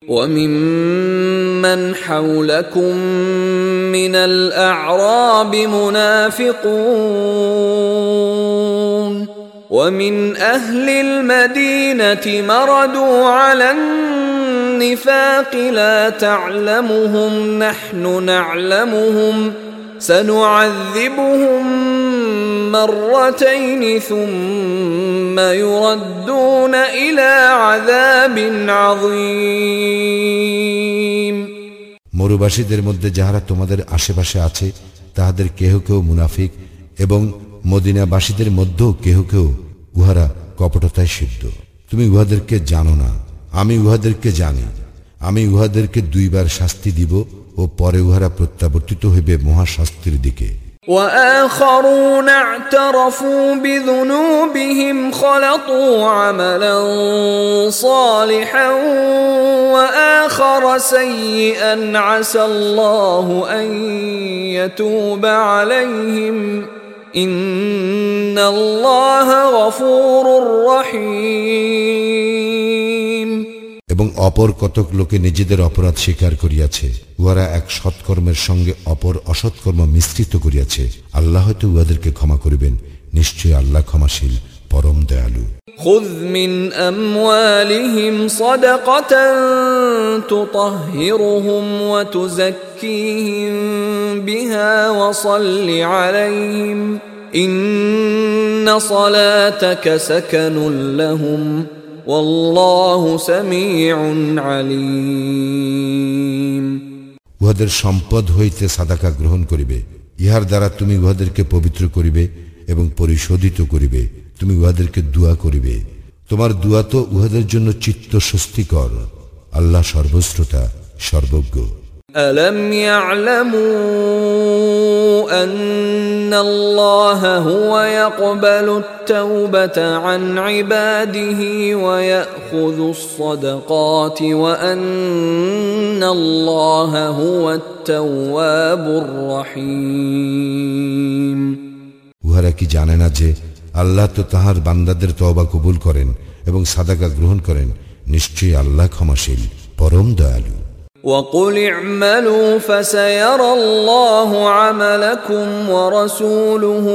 وممن حولكم من الأعراب منافقون ومن أهل المدينة مردوا على النفاق لا تعلمهم نحن نعلمهم سنعذبهم مرتين ثم يردون إلى عذاب عظيم। মরুবাসীদের মধ্যে যাহারা তোমাদের আশেপাশে আছে তাহাদের কেহ কেউ মুনাফিক এবং মদিনাবাসীদের মধ্যেও কেহ কেউ উহারা কপটতায় সিদ্ধ। তুমি উহাদেরকে জানো না, আমি উহাদেরকে জানি। আমি উহাদেরকে দুইবার শাস্তি দিব ও পরে উহারা প্রত্যাবর্তিত হইবে মহাশাস্তির দিকে। وآخرون اعترفوا بذنوبهم خلطوا عملا صالحا وآخر سيئا عسى الله أن يتوب عليهم إن الله غفور رحيم। এবং অপর কতক লোকে নিজেদের অপরাধ স্বীকার করিয়াছে, উহারা এক সৎকর্মের সঙ্গে অপর অসৎকর্ম মিশ্রিত করিয়াছে। আল্লাহ হয়তো উহাদেরকে ক্ষমা করিবেন। নিশ্চয় আল্লাহ ক্ষমাশীল পরম দয়ালু। خذ من أموالهم صدقة تطهرهم وتزكيهم بها وصل عليهم إن صلاتك سكن لهم والله سميع عليم। উহাদের সম্পদ হইতে সাদাকা গ্রহণ করিবে, ইহার দ্বারা তুমি উহাদেরকে পবিত্র করিবে এবং পরিশোধিত করিবে। তুমি উহাদেরকে দুয়া করিবে, তোমার দুয়া তো উহাদের জন্য চিত্ত স্বস্তিকর। আল্লাহ সর্বশ্রোতা সর্বজ্ঞ। ألم يعلموا أن الله هو يقبل التوبة عن عباده ويأخذ الصدقات وأن الله هو التواب الرحيم। উহারা কি জানে না যে আল্লাহ তো তাহার বান্দাদের তওবা কবুল করেন এবং সাদাকা গ্রহণ করেন। নিশ্চয়ই আল্লাহ ক্ষমাশীল পরম দয়ালু। وقل اعملوا فسيرى الله عملكم ورسوله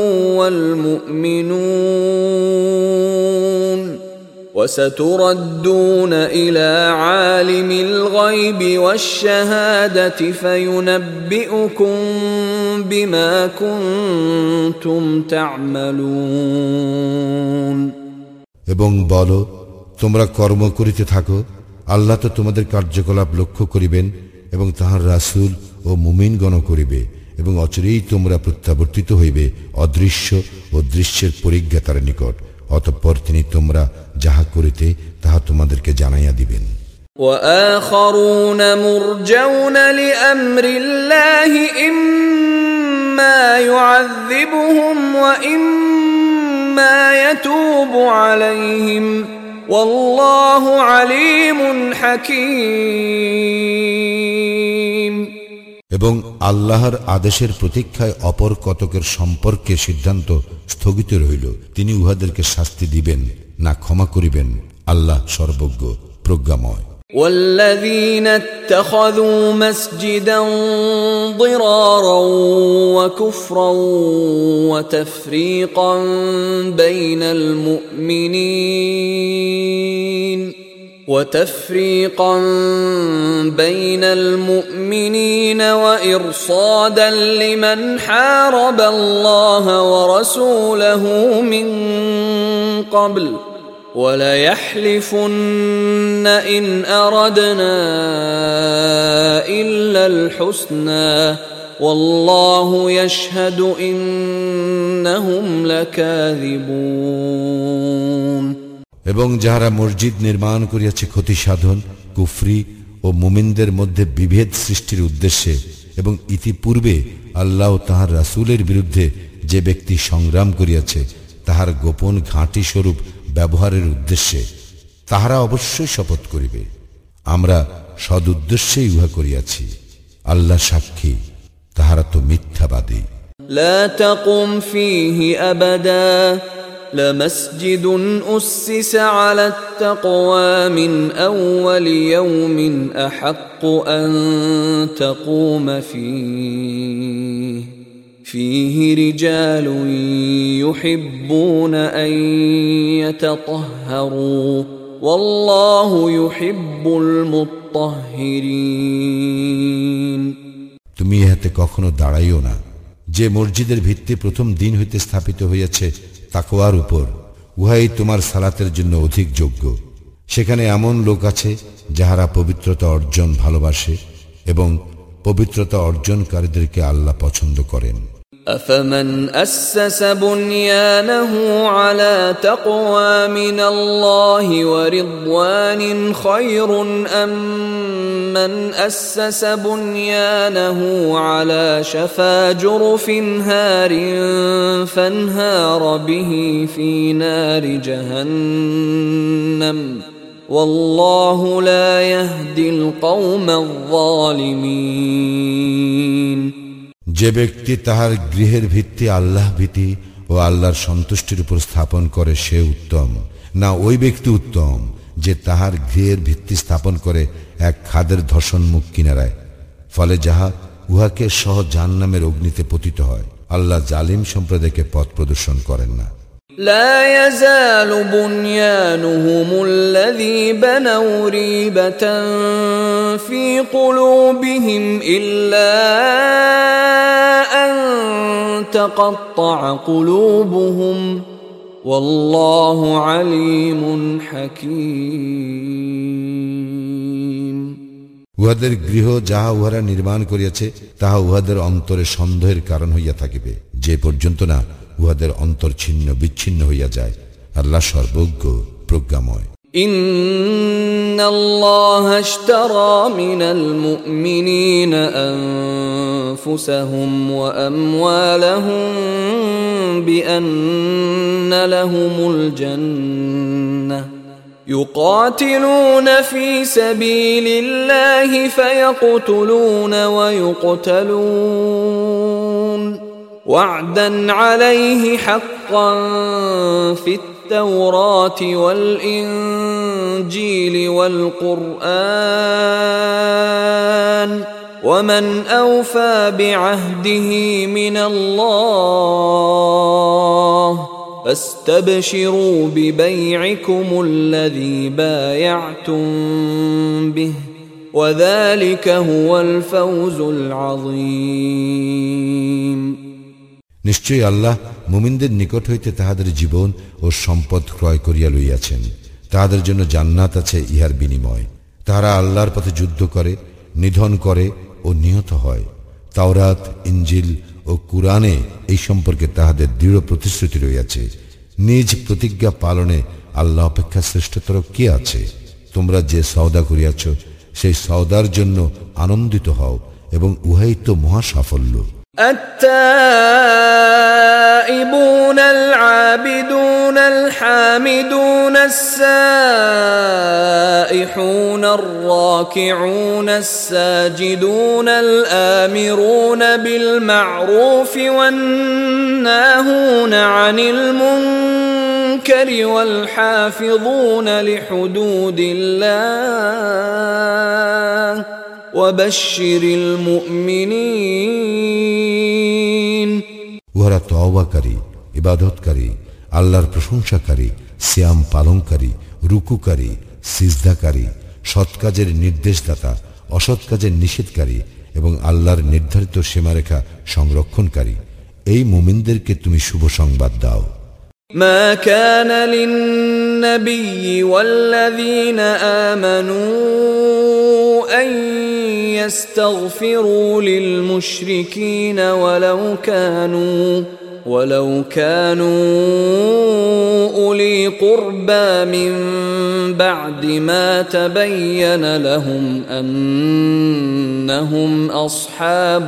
والمؤمنون وستردون إلى عالم الغيب والشهادة فينبئكم بما كنتم تعملون। এবং বলো, তোমরা কর্ম করিতে থাকো, আল্লাহ তো তোমাদের কার্যকলাপ লক্ষ্য করিবেন এবং তাহার রাসূল ও মুমিনগণ করিবে, এবং অচিরেই তোমরা প্রত্যাবর্তিত হইবে অদৃশ্য ও দৃশ্যের পরিজ্ঞাতার নিকট। অতঃপর তিনি তোমরা যাহা করিতে তাহা তোমাদেরকে জানাইয়া দিবেন। وآخرون مرجون لأمر الله إما يعذبهم وإما يتوب عليهم والله عليم حكيم। এবং আল্লাহর আদেশের প্রতীক্ষায় অপর কতকের সম্পর্কে সিদ্ধান্ত স্থগিত রইল, তিনি উহাদেরকে শাস্তি দিবেন না ক্ষমা করিবেন। আল্লাহ সর্বজ্ঞ প্রজ্ঞাময়। والذين اتخذوا مسجدا ضرارا وكفرا وتفريقا بين المؤمنين وتفريقا بين المؤمنين وإرصادا لمن حارب الله ورسوله من قبل وَلَيَحْلِفُنَّ إِنْ أَرَدْنَا إِلَّا الْحُسْنَى وَاللَّهُ يَشْهَدُ إِنَّهُمْ لَكَاذِبُونَ। এবং যাহারা মসজিদ নির্মাণ করিয়াছে ক্ষতি সাধন, কুফরি ও মুমিনদের মধ্যে বিভেদ সৃষ্টির উদ্দেশ্যে, এবং ইতিপূর্বে আল্লাহ ও তাহার রাসূলের বিরুদ্ধে যে ব্যক্তি সংগ্রাম করিয়াছে তাহার গোপন ঘাঁটি স্বরূপ ব্যবহারের উদ্দেশ্যে, তাহারা অবশ্যই শপথ করিবে, আমরা সদ উদ্দেশ্যেই উহা করিয়াছি। আল্লাহ সাক্ষী, তাহারা তো মিথ্যাবাদী। لا تقم فيه أبدا لمسجد أسس على التقوى من أول يوم أحق أن تقوم فيه فيه رجال يحبون أن يتطهروا والله يحب المطهرين। তুমি ইহাতে কখনো দাঁড়াইও না, যে মসজিদের ভিত্তি প্রথম দিন হইতে স্থাপিত হইয়াছে তাকওয়ার উপর, উহাই তোমার সালাতের জন্য অধিক যোগ্য। সেখানে এমন লোক আছে যাহারা পবিত্রতা অর্জন ভালোবাসে, এবং পবিত্রতা অর্জনকারীদেরকে আল্লাহ পছন্দ করেন। أفمن أسس بنيانه على تقوى من الله ورضوان خير أم من أسس بنيانه على شفا جرف هار فانهار به في نار جهنم والله لا يهدي القوم الظالمين। যে ব্যক্তি তাহার গৃহের ভিত্তি আল্লাহ ভীতি ও আল্লাহর সন্তুষ্টির উপর স্থাপন করে সে উত্তম, না ওই ব্যক্তি উত্তম যে তাহার গৃহের ভিত্তি স্থাপন করে এক খাদের ধর্ষণমুখ কিনারায়, ফলে যাহা উহাকে সহ জাহান্নামের অগ্নিতে পতিত হয়। আল্লাহ জালিম সম্প্রদায়কে পথ প্রদর্শন করেন না। لا يزال بنيانهم الذي بنوا ريبة في قلوبهم إلا أن تقطع قلوبهم والله عليم حكيم। উহাদের গৃহ যাহা উহারা নির্মাণ করিয়াছে তাহা উহাদের অন্তরে সন্দেহের কারণ হইয়া থাকিবে, যে পর্যন্ত না উহাদের অন্তর ছিন্ন বিচ্ছিন্ন হইয়া যায়। আল্লাহ সর্বজ্ঞ প্রজ্ঞাময়। ইন্নাল্লাহা আশতারা মিনাল মুমিনিনা আনফুসাহুম ওয়া আমওয়ালাহুম বিআন্না লাহুমুল জান্নাহ يقاتلون في سبيل الله فيقتلون ويقتلون وعدا عليه حقا في التوراة والإنجيل والقرآن ومن أوفى بعهده من الله فاستبشروا ببيعكم الذي بايعتم به وذلك هو الفوز العظيم। নিশ্চয়ই আল্লাহ মুমিনদের নিকট হইতে তাহাদের জীবন ও সম্পদ ক্রয় করিয়া লইয়াছেন। তাহাদের জন্য জান্নাত আছে ইহার বিনিময়। তাহারা আল্লাহর পথে যুদ্ধ করে, নিধন করে ও নিহত হয়। তাওরাত, ইনজিল ও কুরআনে এই সম্পর্কে তাহাদের দৃঢ় প্রতিশ্রুতি রইয়াছে। নিজ প্রতিজ্ঞা পালনে আল্লাহ অপেক্ষা শ্রেষ্ঠতর কে আছে? তোমরা যে সওদা করিয়াছ সেই সওদার জন্য আনন্দিত হও এবং উহাই তো মহা সাফল্য। التائبون العابدون الحامدون السائحون الراكعون الساجدون الآمرون بالمعروف والناهون عن المنكر والحافظون لحدود الله وبشر المؤمنين উহারা তওবাকারী, ইবাদতকারী, আল্লাহর প্রশংসাকারী, সিয়াম পালনকারী, রুকুকারী, সিজদাকারী, সৎ কাজের নির্দেশদাতা, অসৎ কাজের নিষেধকারী এবং আল্লাহর নির্ধারিত সীমারেখা সংরক্ষণকারী। এই মুমিনদেরকে তুমি শুভ সংবাদ দাও। ما كان للنبي والذين آمنوا أن يستغفروا للمشركين ولو كانوا ولو كانوا أولي قربى من بعد ما تبين لهم أنهم أصحاب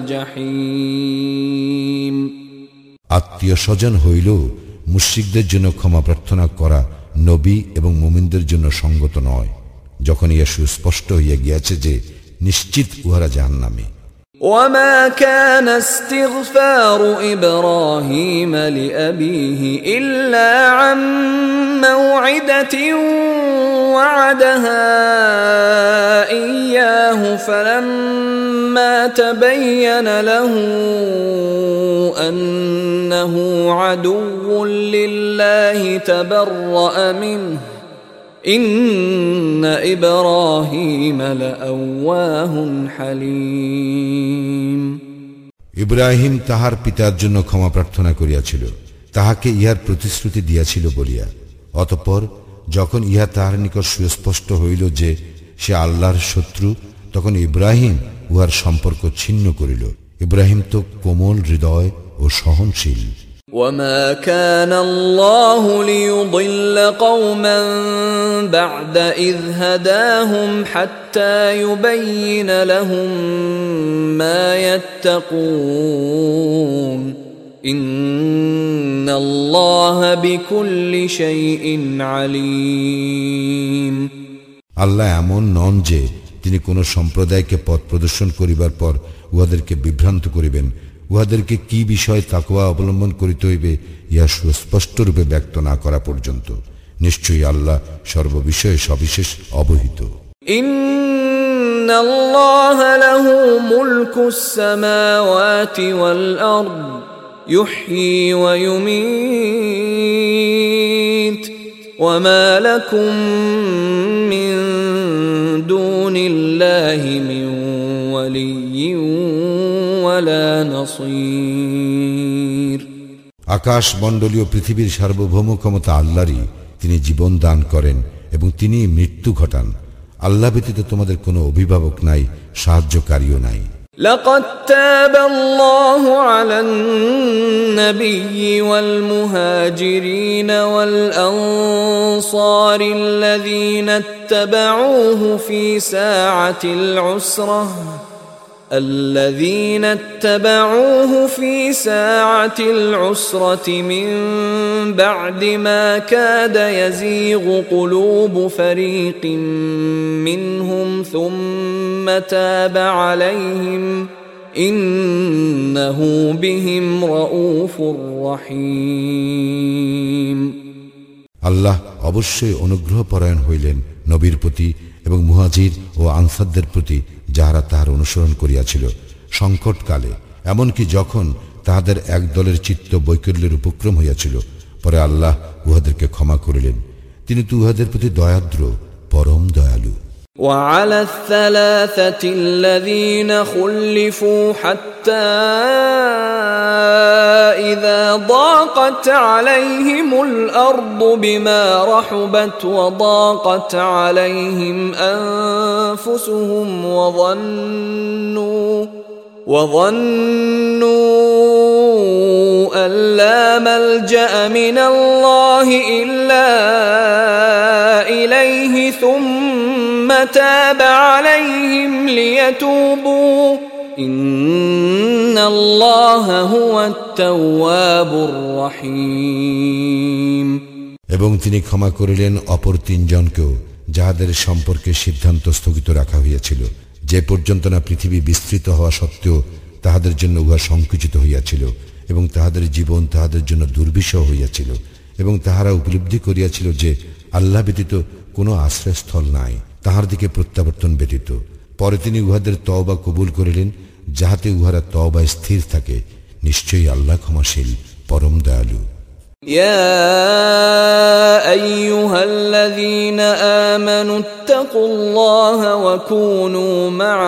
الجحيم আত্মীয় স্বজন হইল মুশরিকদের জন্য ক্ষমা প্রার্থনা করা নবী এবং মুমিনদের জন্য সঙ্গত নয়, যখন ইহা সুস্পষ্ট হইয়া গিয়াছে যে নিশ্চিত উহারা জাহান্নামী। وما كان استغفار إبراهيم لأبيه إلا عن موعدة وعدها إياه فلما تبين له أنه عدو لله تبرأ منه إن إبراهيم لأواه حليم ইব্রাহিম তাহার পিতার জন্য ক্ষমা প্রার্থনা করিয়াছিল, তাহাকে ইহার প্রতিশ্রুতি দিয়াছিল বলিয়া। অতঃপর যখন ইহা তাহার নিকট সুস্পষ্ট হইল যে সে আল্লাহর শত্রু, তখন ইব্রাহিম উহার সম্পর্ক ছিন্ন করিল। ইব্রাহিম তো কোমল হৃদয় ও সহনশীল। وما كان الله ليضل قوما بعد إذ هداهم حتى يبين لهم ما يتقون إن الله بكل شيء عليم আল্লাহ এমন নন যে তিনি কোন সম্প্রদায়কে পথ প্রদর্শন করিবার পর উহাদেরকে বিভ্রান্ত করিবেন। উহাদেরকে কি বিষয় তাকওয়া অবলম্বন করিতে হইবে ইহা সুস্পষ্ট রূপে ব্যক্ত না করা পর্যন্ত। নিশ্চয়ই আল্লাহ সর্ববিষয়ে সবিশেষ অবহিত। ইন্নাল্লাহা লাহু মুলকুস সামাওয়াতি ওয়াল আরদ ইউহয়ী ওয়া ইউমীত ওয়া মা লাকুম মিন দুনিল্লাহি মিন ওয়ালিয়্যিন ওয়ালা নাসীর। আকাশ মণ্ডলীয় পৃথিবীর সার্বভৌম ক্ষমতা আল্লাহরই। তিনি জীবন দান করেন এবং তিনি মৃত্যু ঘটান। আল্লাহ ব্যতীত তোমাদের কোনো অভিভাবক নাই, সাহায্যকারীও নাই। لقد تاب الله على النبي والمهاجرين والأنصار الذين اتبعوه في ساعة العسرة الذين اتبعوه في ساعة العسرة من بعد ما كاد يزيغ قلوب فريق منهم ثم تاب عليهم إنه بهم رؤوف رحيم আল্লাহ অবশ্যই অনুগ্রহ পরায়ণ হইলেন নবীর প্রতি এবং মুহাজির ও আনসারদের প্রতি, যাহারা তাহার অনুসরণ করিয়াছিল সংকটকালে, এমনকি যখন তাহাদের এক দলের চিত্ত বৈকল্যের উপক্রম হইয়াছিল। পরে আল্লাহ উহাদেরকে ক্ষমা করিলেন। তিনি তো উহাদের প্রতি দয়াদ্র, পরম দয়ালু। وعلى الثلاثة الذين خلفوا حتى إذا ضاقت عليهم الأرض بما رحبت وضاقت عليهم أنفسهم وظنوا وظنوا أن لا ملجأ من الله إلا إليه ثم تاب عليهم ليتوبوا إن الله هو التواب الرحيم এবং তিনি ক্ষমা করিলেন অপর তিনজনকেও যাহাদের সম্পর্কে সিদ্ধান্ত স্থগিত রাখা হইয়াছিল, যে পর্যন্ত না পৃথিবী বিস্তৃত হওয়া সত্ত্বেও তাহাদের জন্য উহা সংকুচিত হইয়াছিল এবং তাহাদের জীবন তাহাদের জন্য দুর্বিষহ হইয়াছিল এবং তাহারা উপলব্ধি করিয়াছিল যে আল্লাহ ব্যতীত কোনো আশ্রয়স্থল নাই তাহার দিকে প্রত্যাবর্তন ব্যতীত। পরে তিনি উহাদের তওবা কবুল করিলেন যাহাতে উহারা তওবায় স্থির থাকে। নিশ্চয়ই আল্লাহ ক্ষমাশীল পরম দয়ালু। يا أيها الذين آمنوا اتقوا الله وكونوا مع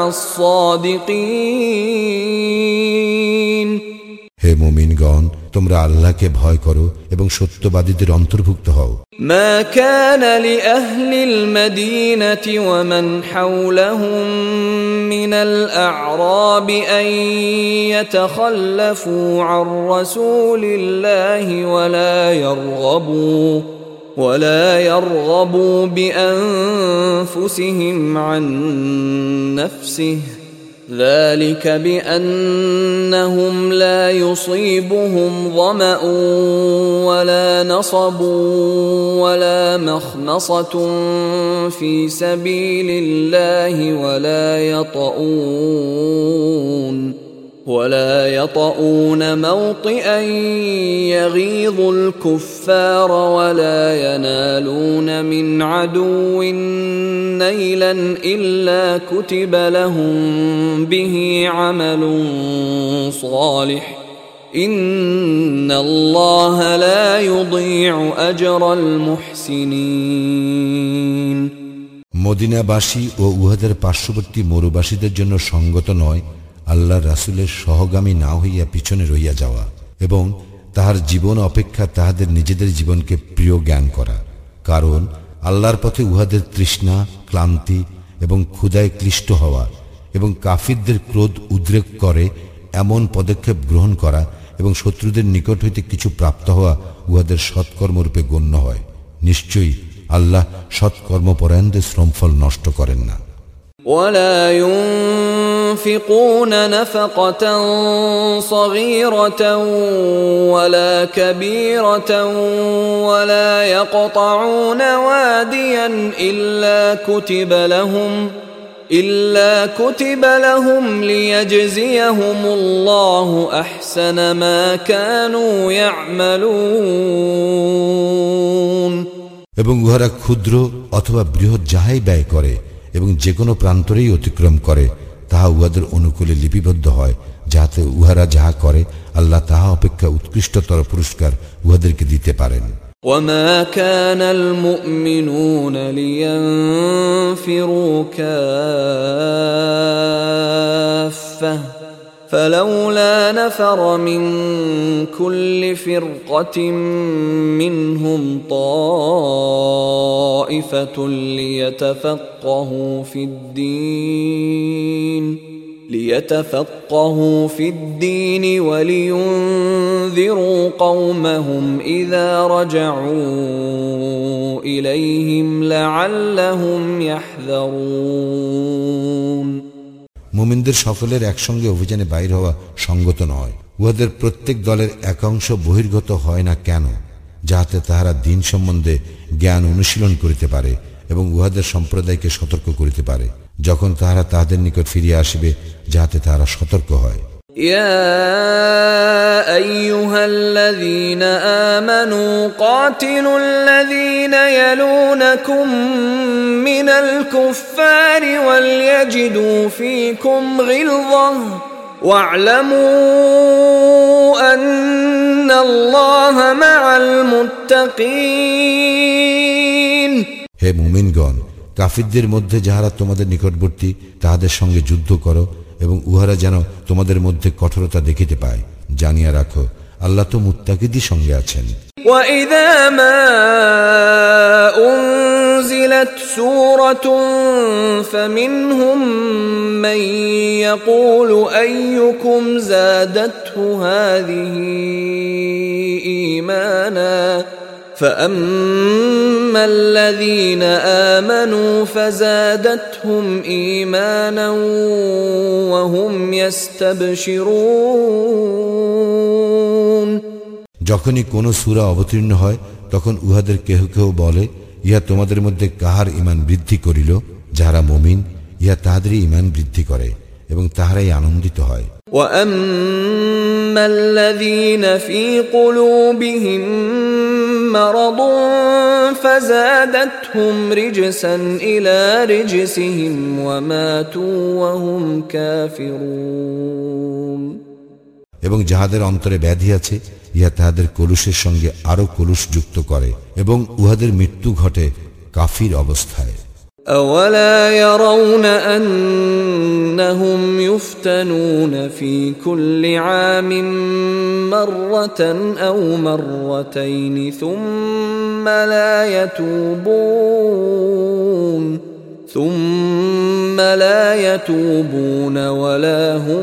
الصادقين হে মুমিনগণ, তোমরা আল্লাহকে ভয় করো এবং সত্যবাদীদের অন্তর্ভুক্ত হও। ما كان لأهل المدينة ومن حولهم من الأعراب أن يتخلفوا عن رسول الله ولا يرغبوا ولا يرغبوا بأنفسهم عن نفسه ذلك بأنهم لا يصيبهم ظمأ ولا نصب ولا مخمصة في سبيل الله ولا يطؤون ولا يطؤون موطئا يغيظ الكفار ولا ينالون من عدو نيلا إلا كتب لهم به عمل صالح إن الله لا يضيع أجر المحسنين মদিনাবাসী ও উহাদের পার্শ্ববর্তী মরুবাসীদের জন্য সঙ্গত নয় আল্লাহ রাসূলের সহগামী না হইয়া পিছনে রহিয়া যাওয়া এবং তাহার জীবন অপেক্ষা তাহাদের নিজেদের জীবনকে প্রিয় জ্ঞান করা, কারণ আল্লাহর পথে উহাদের তৃষ্ণা, ক্লান্তি এবং ক্ষুধায় ক্লিষ্ট হওয়া এবং কাফিরদের ক্রোধ উদ্রেক করে এমন পদক্ষেপ গ্রহণ করা এবং শত্রুদের নিকট হইতে কিছু প্রাপ্ত হওয়া উহাদের সৎকর্মরূপে গণ্য হয়। নিশ্চয়ই আল্লাহ সৎকর্মপরায়ণদের শ্রমফল নষ্ট করেন না। ولا ينفقون نفقة صغيرة ولا كبيرة ولا يقطعون واديا إلا كتب لهم إلا كتب لهم ليجزيهم الله أحسن ما كانوا يعملون এবং উহারা ক্ষুদ্র অথবা বৃহৎ যাহাই ব্যয় করে এবং যে কোনো প্রান্তরেই অতিক্রম করে তাহা উহাদের অনুকূলে লিপিবদ্ধ হয়, যাহাতে উহারা যাহা করে আল্লাহ তাহা অপেক্ষা উৎকৃষ্টতর পুরস্কার উহাদেরকে দিতে পারেন। وما كان المؤمنون لينفروا كافة فلولا نفر من كل فرقة منهم طائفة ليتفقهوا في الدين ليتفقهوا في الدين ولينذروا قومهم إذا رجعوا إليهم لعلهم يحذرون মুমিনদের সকলের একসঙ্গে অভিযানে বাইর হওয়া সঙ্গত নয়। উহাদের প্রত্যেক দলের একাংশ বহির্গত হয় না কেন, যাহাতে তাহারা দিন সম্বন্ধে জ্ঞান অনুশীলন করিতে পারে এবং উহাদের সম্প্রদায়কে সতর্ক করিতে পারে যখন তাহারা তাহাদের নিকট ফিরিয়া আসিবে, যাহাতে তাহারা সতর্ক হয়। يا أيها الذين آمنوا قاتلوا الذين يلونكم من الكفار وليجدوا فيكم غلظة واعلموا أن الله مع المتقين হে মুমিনগণ, কাফিরদের মধ্যে যাহারা তোমাদের নিকটবর্তী তাহাদের সঙ্গে যুদ্ধ করো এবং উহারা যেন তোমাদের মধ্যে কঠোরতা দেখিতে পায়। জানিয়া রাখো, আল্লাহ তো মুত্তাকিদের সঙ্গে আছেন। وَإِذَا مَا أُنزِلَتْ سُورَةٌ فَمِنْهُم مَّن يَقُولُ أَيُّكُمْ زَادَتْهُ هَٰذِهِ إِيمَانًا فَأَمَّا الَّذِينَ آمَنُوا فَزَادَتْهُمْ إِيمَانًا وَهُمْ يَسْتَبْشِرُونَ। যখনই কোন সূরা অবতীর্ণ হয় তখন উহাদের কেহ কেহ বলে, ইহা তোমাদের মধ্যে কাহার ঈমান বৃদ্ধি করিল? যাহারা মুমিন, ইহা তাহাদেরই ঈমান বৃদ্ধি করে এবং তাহারাই আনন্দিত হয়। وَأَمَّا الَّذِينَ فِي قُلُوبِهِم مَّرَضٌ فَزَادَتْهُمْ رِجْسًا إِلَى رِجْسِهِمْ وَمَاتُوا وَهُمْ كَافِرُونَ। এবং যাহাদের অন্তরে ব্যাধি আছে, ইহা তাহাদের কলুষের সঙ্গে আরো কলুষ যুক্ত করে এবং উহাদের মৃত্যু ঘটে কাফির অবস্থায়। أَوَلَا يَرَوْنَ أَنَّهُمْ يُفْتَنُونَ فِي كُلِّ عَامٍ مَّرَّةً أَوْ مَرَّتَيْنِ ثُمَّ لَا يَتُوبُونَ ثُمَّ لَا يَتُوبُونَ وَلَا هُمْ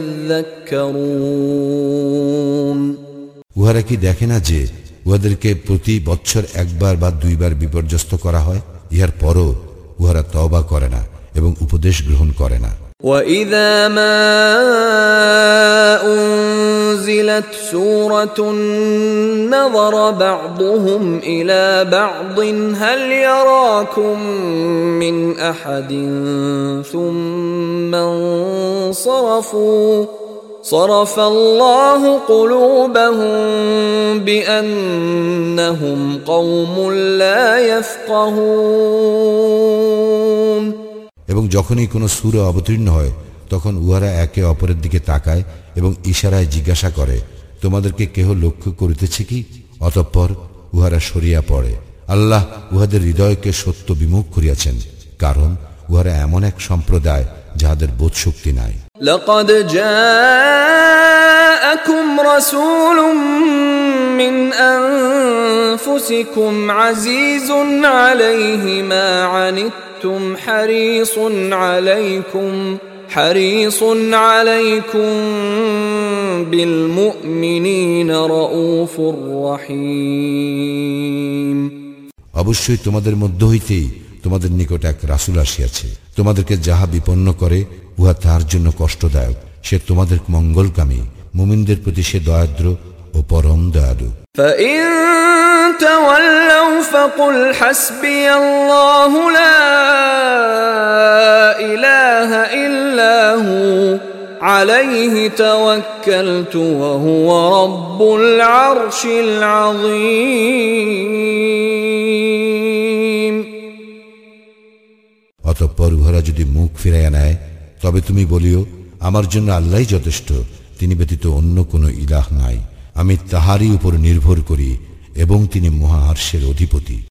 يَذَّكَّرُونَ। উহারা কি দেখে না যে উহাদেরকে প্রতি বৎসর একবার বা দুইবার বিপর্যস্ত করা হয়? ইহার পরও উহারা তওবা করে না এবং উপদেশ গ্রহণ করে না। وَإِذَا مَا أُنزِلَتْ سُورَةٌ نَظَرَ بَعْضُهُمْ إِلَى بَعْضٍ هَلْ يَرَاكُم مِّنْ أَحَدٍ ثُمَّ انصَرَفُوا صَرَفَ اللَّهُ قُلُوبَهُم بِأَنَّهُمْ قَوْمٌ لَّا يَفْقَهُونَ। এবং যখনই কোনো সূরা অবতীর্ণ হয় তখন উহারা একে অপরের দিকে তাকায় এবং ইশারায় জিজ্ঞাসা করে, তোমাদেরকে কেহ লক্ষ্য করিতেছে কি? অতঃপর উহারা সরিয়া পড়ে। আল্লাহ উহাদের হৃদয়কে সত্য বিমুখ করিয়াছেন, কারণ উহারা এমন এক সম্প্রদায় যাহাদের বোধ শক্তি নাই। لقد جاءكم رسول من أنفسكم عزيز عليه ما عنتم حريص عليكم حريص عليكم بالمؤمنين رؤوف رحيم। অবশ্যই তোমাদের মধ্য হইতেই তোমাদের নিকট এক রাসূল আসিয়াছে, তোমাদেরকে যাহা বিপন্ন করে উহা তাহার জন্য কষ্টদায়ক। সে তোমাদের মঙ্গলকামী, মুমিনদের প্রতি সে দয়াদ্র ও পরম দয়ালু। فَإِن تَوَلَّوْا فَقُلْ حَسْبِيَ اللَّهُ لَا إِلَٰهَ إِلَّا هُوَ عَلَيْهِ تَوَكَّلْتُ وَهُوَ رَبُّ الْعَرْشِ الْعَظِيمِ। অতঃপর উহারা যদি মুখ ফিরাইয়া নেয় তবে তুমি বলিও, আমার জন্য আল্লাহই যথেষ্ট, তিনি ব্যতীত অন্য কোনো ইলাহ নাই, আমি তাহারই উপর নির্ভর করি এবং তিনি মহা আরশের অধিপতি।